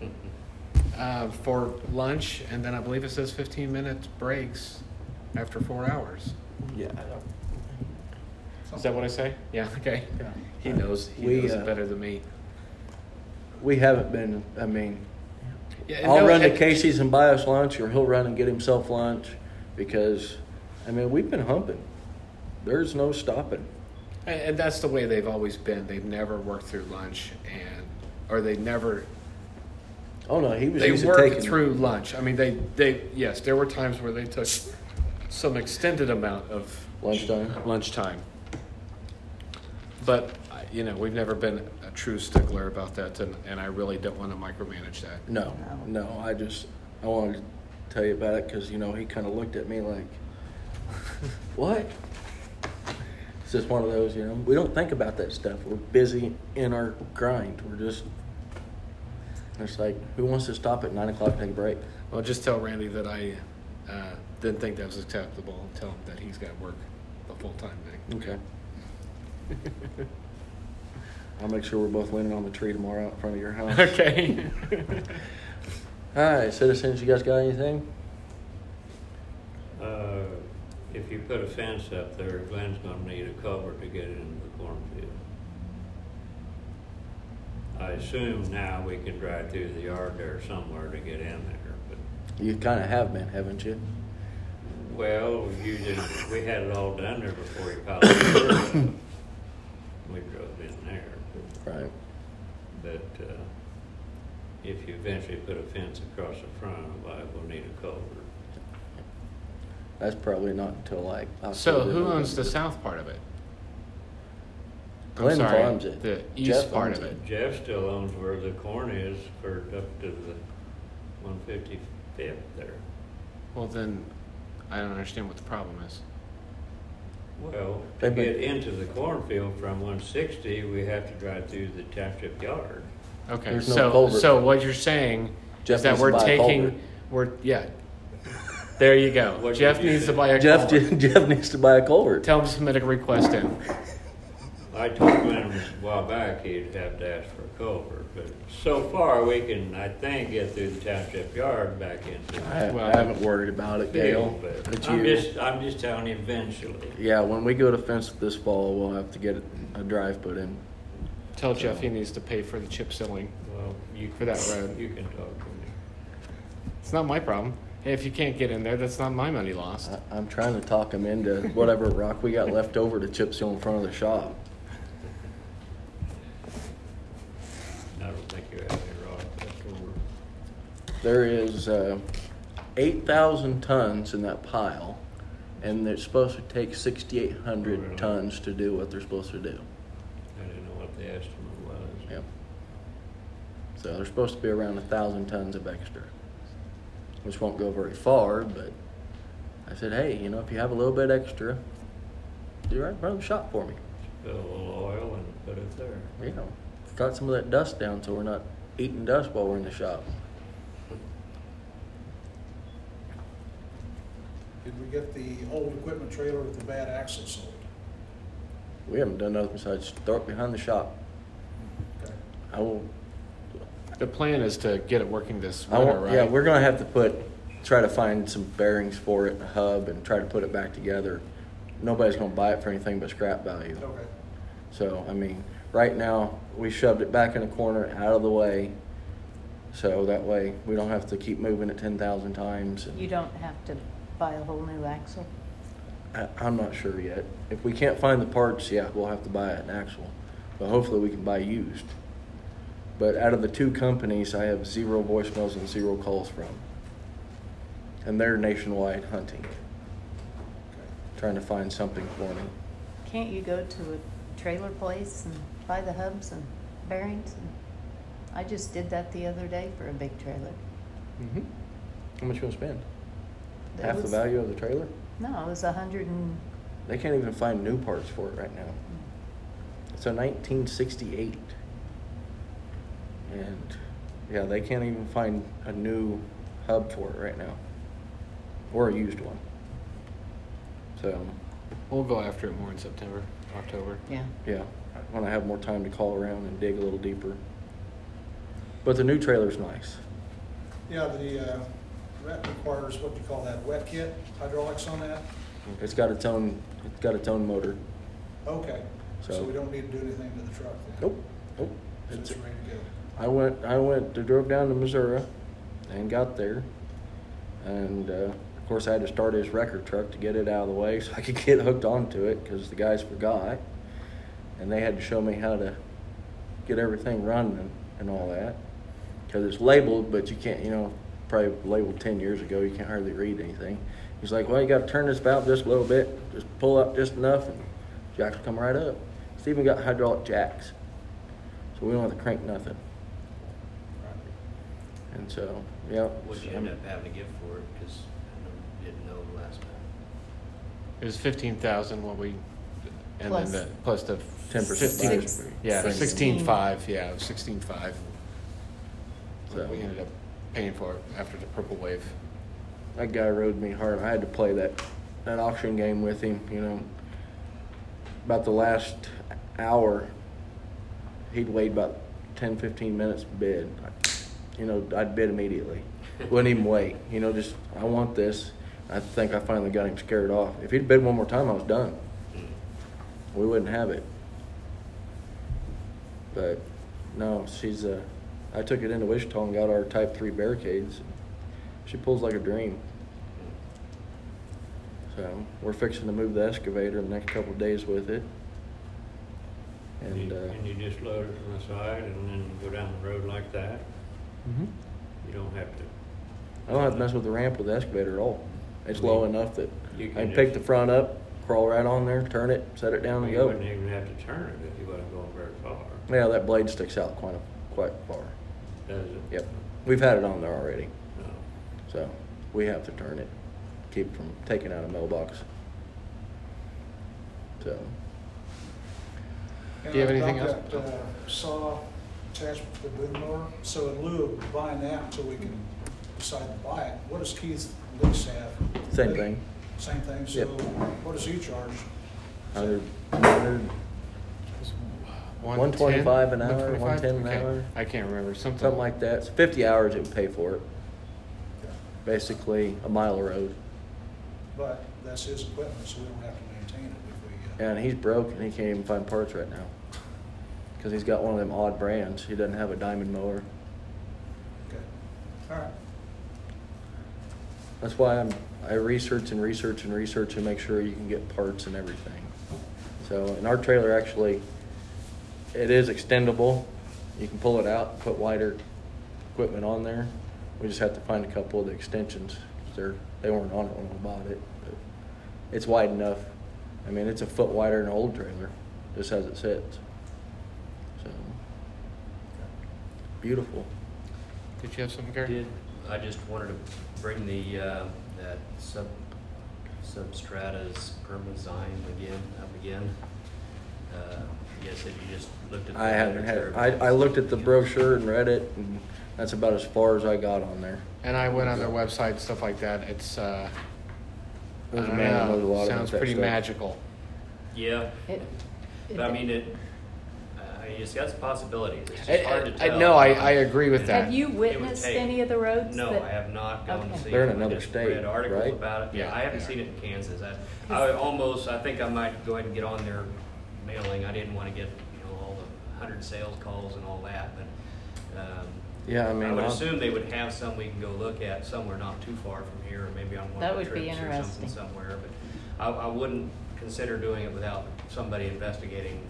for lunch, and then I believe it says 15 minutes breaks after 4 hours. Yeah. Is that what I say? Yeah, okay. Yeah. He knows. He We, knows it better than me. We haven't been, Yeah, I'll run to and- Casey's and buy us lunch, or he'll run and get himself lunch, because, we've been humping. There's no stopping. And that's the way they've always been. They've never worked through lunch, or they never. Oh, no, he was They used to worked taking through lunch. I mean, they yes, there were times where they took some extended amount of lunchtime. But we've never been a true stickler about that, and I really don't want to micromanage that. No, I wanted to tell you about it because, he kind of looked at me like, what? It's just one of those, we don't think about that stuff. We're busy in our grind. It's like, who wants to stop at 9 o'clock and take a break? Well, just tell Randy that I didn't think that was acceptable. Tell him that he's got to work the full-time thing. Okay. I'll make sure we're both leaning on the tree tomorrow out in front of your house. Okay. All right, citizens, you guys got anything? If you put a fence up there, Glenn's gonna need a cover to get into the cornfield. I assume now we can drive through the yard there somewhere to get in there, but, You kind of have been, haven't you? well, we had it all done there before you piled it. We drove in there. Right. But if you eventually put a fence across the front, we'll need a culvert. That's probably not until like So October, who owns the November. south part of it? I'm Glenn sorry, farms it. The east Jeff part owns of it. Jeff still owns where the corn is for up to the 155th there. Well, then I don't understand what the problem is. Well, to They've been- get into the cornfield from 160, we have to drive through the township yard. Okay, There's no culvert. so what you're saying Jeff is that needs to we're buy a taking, there you go. What Jeff did you needs to say? buy a Jeff culvert. Jeff needs to buy a culvert. Tell him to submit a request in. I told Glenn a while back he'd have to ask for a culvert, but so far we can, I think, get through the township yard back into the Well, I haven't worried about it, Gail. field, But but you, I'm just telling you eventually. yeah, when we go to fence this fall, we'll have to get a drive put in. Tell Jeff he needs to pay for the chip sealing. Well, For that road. You can talk to me. It's not my problem. Hey, if you can't get in there, that's not my money lost. I'm trying to talk him into whatever rock we got left over to chip seal in front of the shop. I don't think you have any rock left over. There is 8,000 tons in that pile, and it's supposed to take 6,800 Really? tons to do what they're supposed to do. I didn't know what the estimate was. Yep. So there's supposed to be around 1,000 tons of extra, which won't go very far, but I said, hey, if you have a little bit extra, do it right in front of the shop for me. Spill a little oil and put it there. Got some of that dust down so we're not eating dust while we're in the shop. Did we get the old equipment trailer with the bad axle sold? We haven't done nothing besides throw it behind the shop. Okay. I will. The plan is to get it working this I winter, won't, right? Yeah, we're gonna have to try to find some bearings for it, a hub, and try to put it back together. Nobody's gonna buy it for anything but scrap value. Okay. So, right now, we shoved it back in a corner, out of the way, so that way we don't have to keep moving it 10,000 times. And You don't have to buy a whole new axle? I'm not sure yet. If we can't find the parts, yeah, we'll have to buy an axle. But hopefully we can buy used. But out of the two companies, I have 0 voicemails and 0 calls from. And they're nationwide hunting, trying to find something for me. Can't you go to a trailer place and buy the hubs and bearings? I just did that the other day for a big trailer. Mm-hmm. How much you gonna spend? That Half the was- value of the trailer? No, it was 100 and, They can't even find new parts for it right now. It's a 1968. And yeah, they can't even find a new hub for it right now. Or a used one. So, We'll go after it more in September, October. yeah. yeah, when I have more time to call around and dig a little deeper. But the new trailer's nice. Yeah, that requires, what do you call that, wet kit, hydraulics on that? It's got its own motor. Okay, so So- we don't need to do anything to the truck then? Nope, nope. So it's ready to go? Drove down to Missouri and got there. And, of course, I had to start his record truck to get it out of the way so I could get hooked onto it because the guys forgot. And they had to show me how to get everything running and all that. Because it's labeled, but you can't, probably labeled 10 years ago, you can't hardly read anything. He's like, well, you got to turn this valve just a little bit, just pull up just enough, and jacks will come right up. It's even got hydraulic jacks. So we don't have to crank nothing. And so, yeah. What'd you end up having to give for it? Because I didn't know the last time. It was 15,000 what we, and Plus- then plus the 10% 15 Six- Yeah, 16. 16.5. Yeah, it was 16.5. So We ended up paying for it after the purple wave. that guy rode me hard. I had to play that auction game with him, About the last hour, he'd wait about 10, 15 minutes to bid. I'd bid immediately. Wouldn't even wait. Just, I want this. I think I finally got him scared off. If he'd bid one more time, I was done. We wouldn't have it. But, no, I took it into Wichita and got our Type 3 barricades. She pulls like a dream. So, we're fixing to move the excavator in the next couple of days with it. And, And you just load it from the side and then go down the road like that? You don't have to. I don't have to mess with the ramp with the excavator at all. It's low enough that You I can can pick just- the front up, crawl right on there, turn it, set it down and You go. wouldn't even have to turn it if you wasn't going very far. Yeah, that blade sticks out quite far. Does it? Yep. We've had it on there already, No. so we have to turn it, keep it from taking out a mailbox. So, And Do you have I've anything got else? that, saw attachment to the boom mower, so in lieu of buying that until we can decide to buy it, what does Keith's lease have? same thing. Same thing, so Yep. what does he charge? 100, 110? 125 an hour, 125? 110 an Okay. hour. I can't remember. something like that. It's 50 hours it would pay for it. Basically, a mile of road. But that's his equipment, so we don't have to maintain it if we, And he's broke and he can't even find parts right now. Because he's got one of them odd brands. He doesn't have a diamond mower. okay. All right. That's why I research and make sure you can get parts and everything. So, and our trailer actually, it is extendable. You can pull it out, put wider equipment on there. We just have to find a couple of the extensions. They weren't on it when we bought it, but it's wide enough. I mean, it's a foot wider than an old trailer, just as it sits. So, beautiful. Did you have something, Gary? I just wanted to bring that Substrata's Permazyme up again. I guess if you just looked at the I haven't had, literature, I looked at the brochure and read it, and that's about as far as I got on there. And I went on their website and stuff like that. It's, I There's a don't man that know. knows a lot about Sounds that pretty stuff. magical. Yeah, It- but I mean, it's got some possibilities. It's just hard to tell. No, I agree with that. Have you would witnessed take- any of the roads? No, that- I have not gone Okay. to see. They're in them. I another just state, read articles right? about it. Yeah, I haven't they seen are. it in Kansas. I think I might go ahead and get on their mailing. I didn't want to get, all the 100 sales calls and all that, but, Yeah, I mean, I would I'll- assume they would have some we can go look at somewhere not too far from here, or maybe on one That of the would be trips or something interesting. somewhere. But I wouldn't consider doing it without somebody investigating,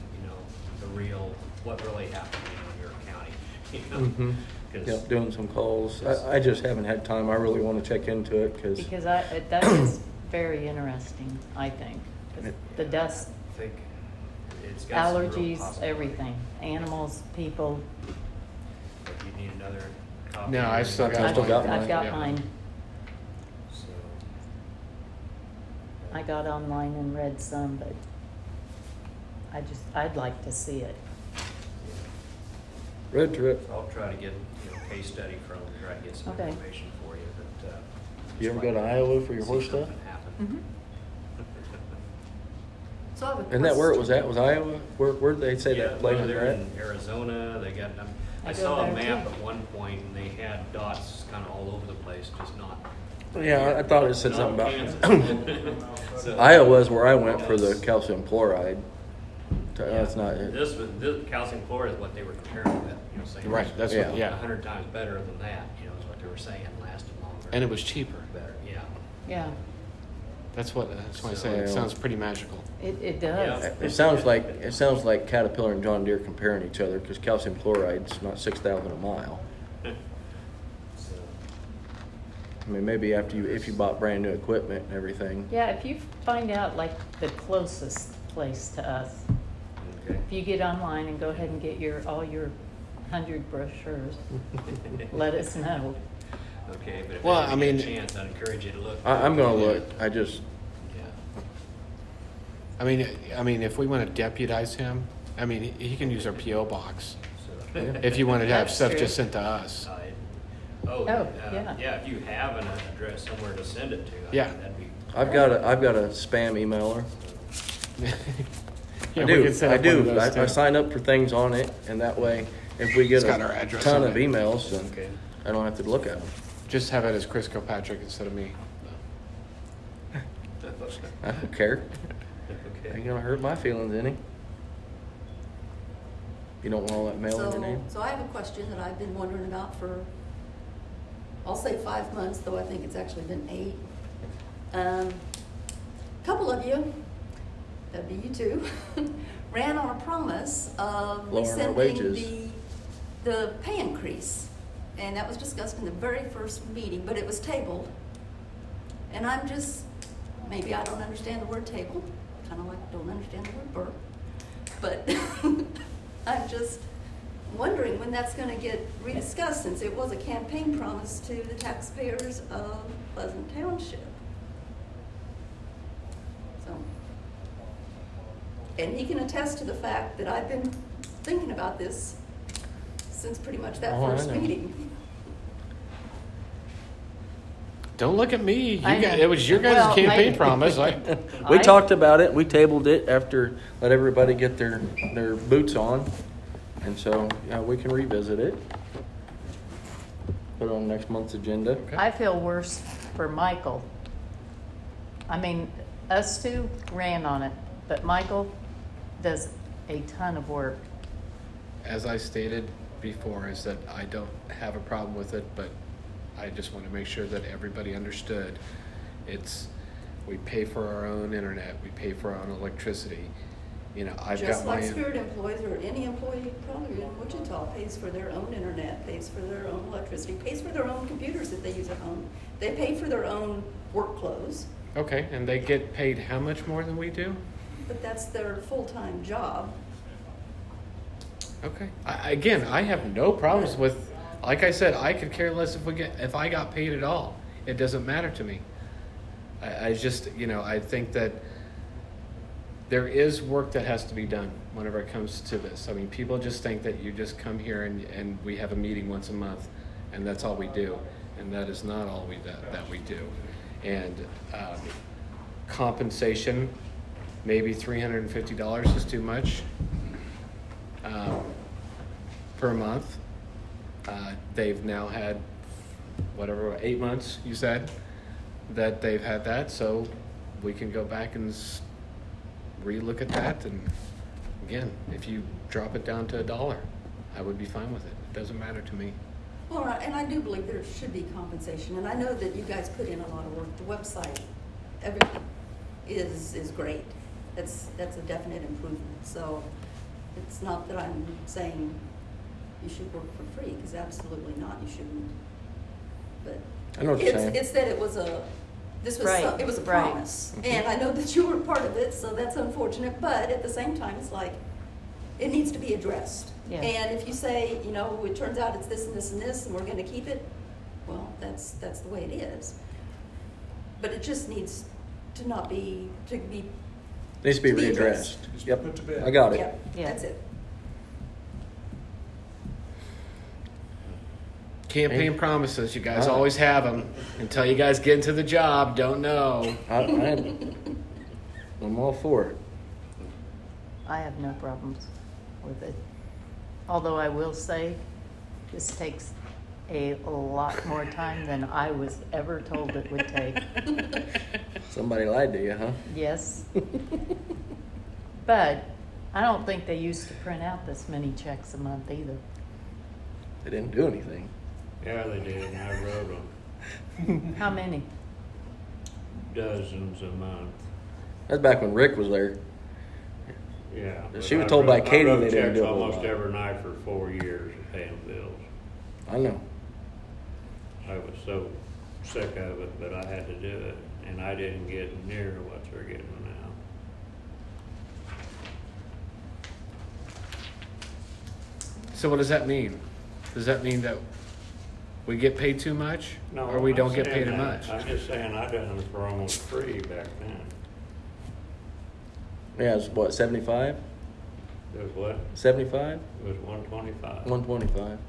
what really happened in your county. Mhm. 'Cause- Yep, doing some calls. I just haven't had time. I really want to check into it because Because that is very interesting, I think. 'Cause the dust, I think it's got some real allergies, possibilities. everything, animals, people. If you need another copy. No, I still got I still got mine. I've got Yeah. mine. So, I got online and read some, but I'd like to see it. Road trip. I'll try to get, case study from them, try to get some Okay. information for you, but, You ever go to Iowa for your see horse stuff? something happen. Mhm. So I have a Isn't that where it was question. at? Was Iowa? Where did they say Yeah, that place well, was they're at? in Arizona, they got, I I go saw a there map too. at one point, and they had dots kind of all over the place, just not. Yeah, I thought it said not something about Kansas. So- Iowa is where I went for the calcium chloride. That's not it. This calcium chloride is what they were comparing with, saying. Right, that's Yeah. what, yeah. 100 times better than that, is what they were saying, lasted longer. And it was cheaper. Better, yeah. Yeah, That's why I say it So- sounds pretty magical. it does. Yeah. It sounds like Caterpillar and John Deere comparing each other because calcium chloride's not 6,000 a mile. So, I mean, maybe if you bought brand new equipment and everything. Yeah, if you find out like the closest place to us, okay. if you get online and go ahead and get all your 100 brochures, let us know. Okay, but if Well, you I mean- get a chance, I'd encourage you to look. I'm gonna look. I just Yeah. I mean, if we want to deputize him, I mean, he can use our PO box. So. If you wanted to have That's stuff true. just sent to us. Yeah. If you have an address somewhere to send it to, Yeah. that'd be. I've got a spam emailer. Yeah, I we do. could set I up one of do. those, I too. sign up for things on it, and that way, if we get It's got our a address ton on of it. emails, then Okay. I don't have to look at them. Just have it as Chris Kilpatrick instead of me. I don't care. Okay. Ain't gonna hurt my feelings any. You don't want all that mail in your name? So I have a question that I've been wondering about for, I'll say 5 months, though I think it's actually been 8. Couple of you, that'd be you two, ran on a promise of Lowering our rescinding wages. the pay increase. And that was discussed in the very first meeting, but it was tabled. And I'm just, maybe I don't understand the word table, kind of like I don't understand the word burp. But I'm just wondering when that's going to get rediscussed, since it was a campaign promise to the taxpayers of Pleasant Township. So, and he can attest to the fact that I've been thinking about this since pretty much that Oh, I first know. meeting. Don't look at me. I know. It was your guys' Well, campaign I- promise. We I- talked about it. We tabled it after let everybody get their boots on, and so yeah, we can revisit it. Put it on next month's agenda. I feel worse for Michael. I mean, us two ran on it, but Michael does a ton of work. As I stated before, is that I don't have a problem with it, but I just want to make sure that everybody understood. We pay for our own internet, we pay for our own electricity. I've Just got my like own. Spirit employees or any employee probably in Wichita pays for their own internet, pays for their own electricity, pays for their own computers that they use at home. They pay for their own work clothes, Okay, and they get paid how much more than we do? but that's their full-time job. Okay. Again, I have no problems with. Like I said, I could care less if I got paid at all. It doesn't matter to me. I just I think that there is work that has to be done whenever it comes to this. I mean, people just think that you just come here and we have a meeting once a month, and that's all we do, and that is not all that we do. And compensation, maybe $350 is too much per month. They've now had, 8 months, you said, that they've had that, so we can go back and relook at that. And again, if you drop it down to $1, I would be fine with it. It doesn't matter to me. Well, and I do believe there should be compensation, and I know that you guys put in a lot of work. The website, everything is great. That's a definite improvement. So it's not that I'm saying you should work for free, because absolutely not, you shouldn't. But I know what you're saying. it's that it was a Right, it was a right. promise, and I know that you were part of it, so that's unfortunate. But at the same time, it's like it needs to be addressed. Yeah. And if you say, it turns out it's this and this and this, and we're going to keep it, well, that's the way it is. But it just needs to not be, to be, Needs to be To be readdressed. addressed. Just Yep, put to bed. I got it. yeah, Yeah. that's it. Campaign promises, you guys All right. always have them. Until you guys get into the job, don't know. I'm all for it. I have no problems with it. Although I will say, this takes a lot more time than I was ever told it would take. Somebody lied to you, huh? Yes. But I don't think they used to print out this many checks a month either. They didn't do anything. Yeah, they did, and I wrote them How many? dozens a month. That's back when Rick was there. Yeah. She but was told by I Katie wrote they didn't checks do a whole almost lot. every night for 4 years of paying bills. I know. I was so sick of it, but I had to do it, and I didn't get near what they're getting now. So what does that mean? Does that mean that we get paid too much? No, Or we I'm don't get saying paid that. much? I'm just saying I done them for almost free back then. Yeah, it's what, 75? It was what? 75? It was 125. 125.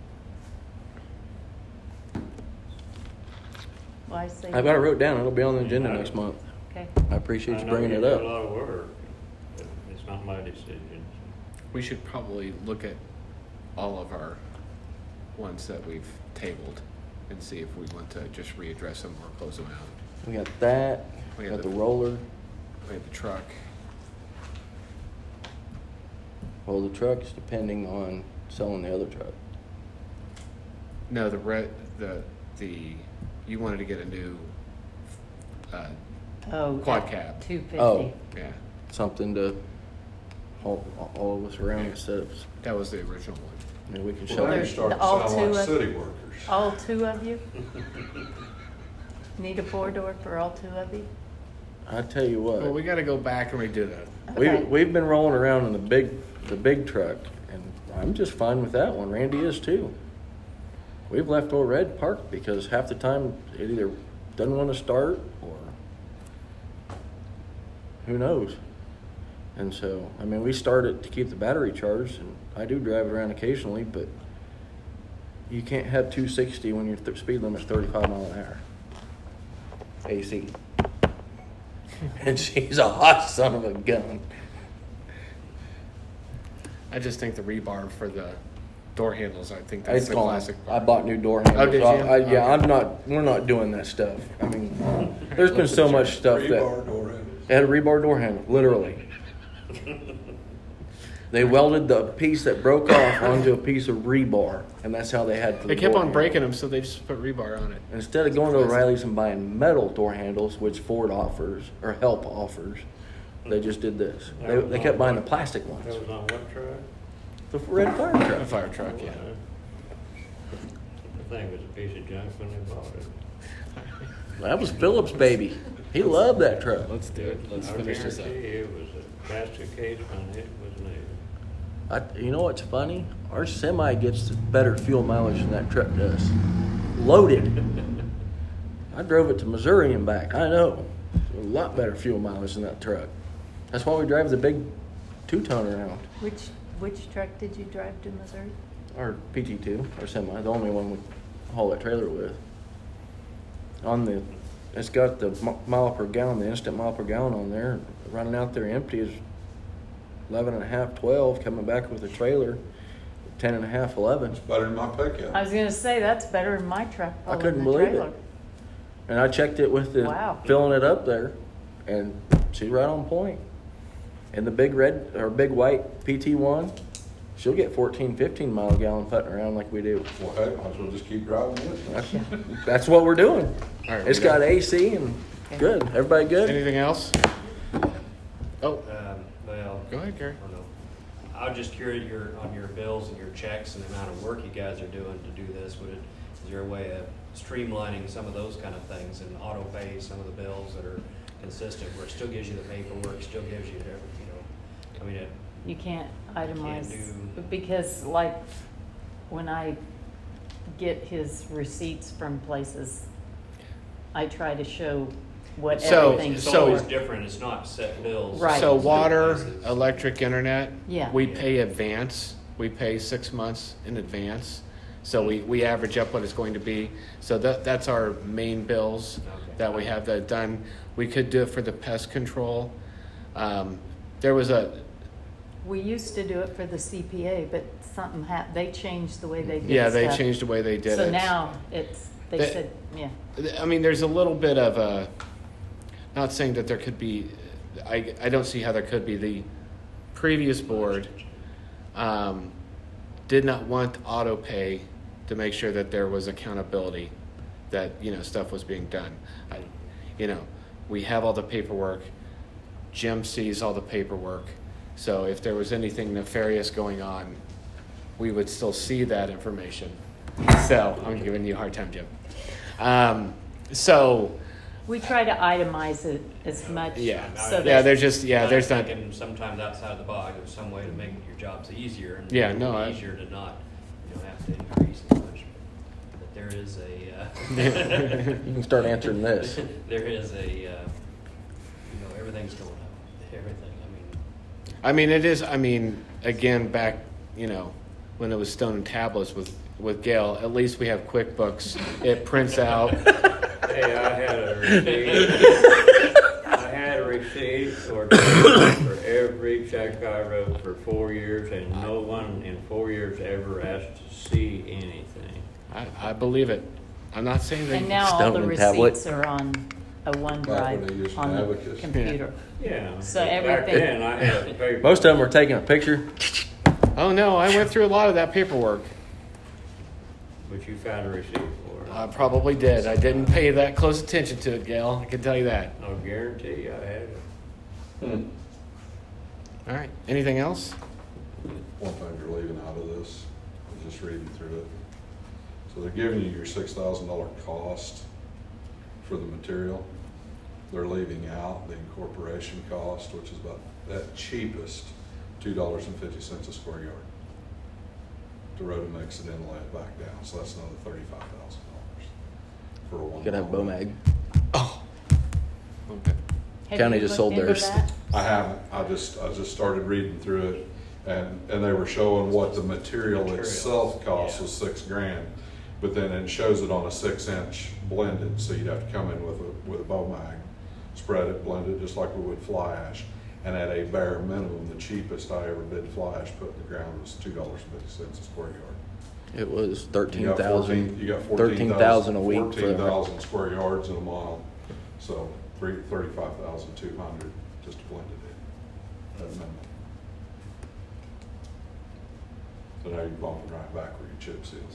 Well, I say. I've got it wrote down. It'll be on the agenda next month. Okay. I appreciate I you know bringing it do up. a lot of work, but it's not my decision. We should probably look at all of our ones that we've tabled and see if we want to just readdress them or close them out. We got that. We We got got the the- roller. We have the truck. Well, the truck's depending on selling the other truck. No, you wanted to get a new, Oh. Quad cab. 250. Oh. yeah, Something to haul all of us around instead of, that was the original one. I mean, we can Well, show now you There's start to all sound two like of- city workers. All two of you? Need a four-door for all two of you? I tell you what. Well, we gotta go back and redo that. Okay. We've been rolling around in the big truck, and I'm just fine with that one. Randy is too. We've left Old Red parked because half the time it either doesn't want to start or who knows. And so, I mean, we start it to keep the battery charged, and I do drive it around occasionally, but you can't have 260 when your speed limit's 35 miles an hour. AC. And she's a hot son of a gun. I just think the rebar for the door handles, I think that's It's the gone. classic I part. bought new door handles. did you? Yeah, Okay. we're not doing that stuff. I mean, there's been so much stuff that Rebar door handles. it had a rebar door handle, literally. They welded the piece that broke off onto a piece of rebar, and that's how they had. For They the kept door on handle. breaking them, so they just put rebar on it. Instead of going to O'Reilly's and buying metal door handles, which Ford offers or Help offers, they just did this. They kept buying the plastic That ones. was on what truck? The red fire A truck. fire truck, yeah. The thing was a piece of junk when they bought it. That was Philip's baby. He loved that truck. Let's do it. Let's I finish this up. guarantee you it was a plastic case when it was new. You know what's funny? Our semi gets better fuel mileage than that truck does. Loaded. I drove it to Missouri and back. I know. A lot better fuel mileage than that truck. That's why we drive the big two-ton around. Which truck did you drive to Missouri? Our PT2, our semi, the only one we haul that trailer with. It's got the mile per gallon, the instant mile per gallon on there. Running out there empty is 11 and a half, 12. Coming back with a trailer, 10 and a half, 11. It's better than my pickup. I was gonna say, that's better than my truck I pulling couldn't the believe trailer. it. And I checked it with the Wow. filling it up there, and she's right on point. And the big red or big white PT1, she'll get 14, 15 mile a gallon putting around like we do. Well, hey, might as well just keep driving it. That's what we're doing. All right, It's we got AC and good. Everybody good? Anything else? Oh, Well, go ahead, Gary. I don't know. I was just curious on your bills and your checks and the amount of work you guys are doing to do this. Is there a way of streamlining some of those kind of things and auto pay some of the bills that are consistent, where it still gives you the paperwork, still gives you I mean, You can't itemize, do- because like, when I get his receipts from places, I try to show what So- everything's It's so- always for. different, it's not set bills. Right. So It's water, different prices. electric, internet, Yeah. we pay advance. We pay 6 months in advance. So we average up what it's going to be. So that's our main bills Okay. that we have that done. We could do it for the pest control. There was We used to do it for the CPA, but something they changed the way they did yeah, they stuff. changed the way they did So it. now they They- said, yeah. I mean, there's a little bit of a, not saying that there could be, I don't see how there could be. The previous board did not want auto pay to make sure that there was accountability, that, stuff was being done. We have all the paperwork. Jim sees all the paperwork. So if there was anything nefarious going on, we would still see that information. So I'm giving you a hard time, Jim. So We try to itemize it as much. yeah, So yeah. that- There's not. Thinking sometimes outside of the box, there's some way to make your jobs easier. And Yeah, it would no, be I- easier to not, have to increase as much. But there is You can start answering this. there is everything's going up. Everything. I mean, it is. I mean, again, back when it was Stone and Tablets with Gail, at least we have QuickBooks. It prints out. Hey, I had a receipt for every check I wrote for 4 years, and no one in 4 years ever asked to see anything. I believe it. I'm not saying that. And now all Stone the and tablet. receipts are on a when OneDrive they used on the Abacus. computer. Yeah. So Back everything- then, I had the paper. Most of them are taking a picture. Oh no, I went through a lot of that paperwork. But you found a receipt for it. I probably did. I didn't pay that close attention to it, Gail. I can tell you that. No guarantee I had it. All right. Anything else? One thing you're leaving out of this, I was just reading through it. So they're giving you your $6,000 cost for the material. They're leaving out the incorporation cost, which is about that cheapest, $2.50 a square yard. To road and mix it in and lay it back down. So that's another $35,000 for a one. Could have Bomag. Oh. Okay. Have County you just looked sold into theirs. that? I haven't. I just started reading through it, and they were showing what the material itself cost yeah. was $6,000, but then it shows it on a 6-inch blended. So you'd have to come in with a Bomag, spread it, blend it just like we would fly ash, and at a bare minimum, the cheapest I ever bid fly ash put in the ground was $2.50 a square yard. It was You got 13,000. 13,000 a week for 14,000 square yards in a mile. So 35,200 just to blend it in at minimum. So now you're bumping right back where your chip seals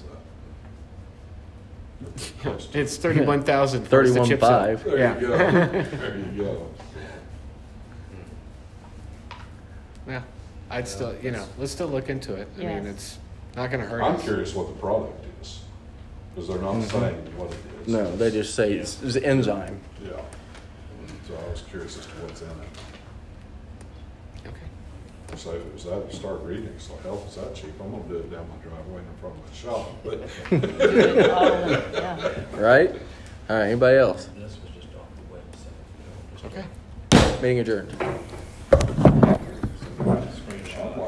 at. It's 31,000. 31.5. There Yeah. you go. There you go. Yeah. I'd still, let's still look into it. I mean, Yes. it's not going to hurt I'm us. curious what the product is, because they're not saying what it is. No, they just say it's enzyme. Yeah. So I was curious as to what's in it. Okay. So is that, start reading, so hell, is that cheap? I'm gonna do it down my driveway in front of my shop, but. Do it all in- yeah. Right? All right. Anybody else? This was just off the website. Okay. Meeting adjourned.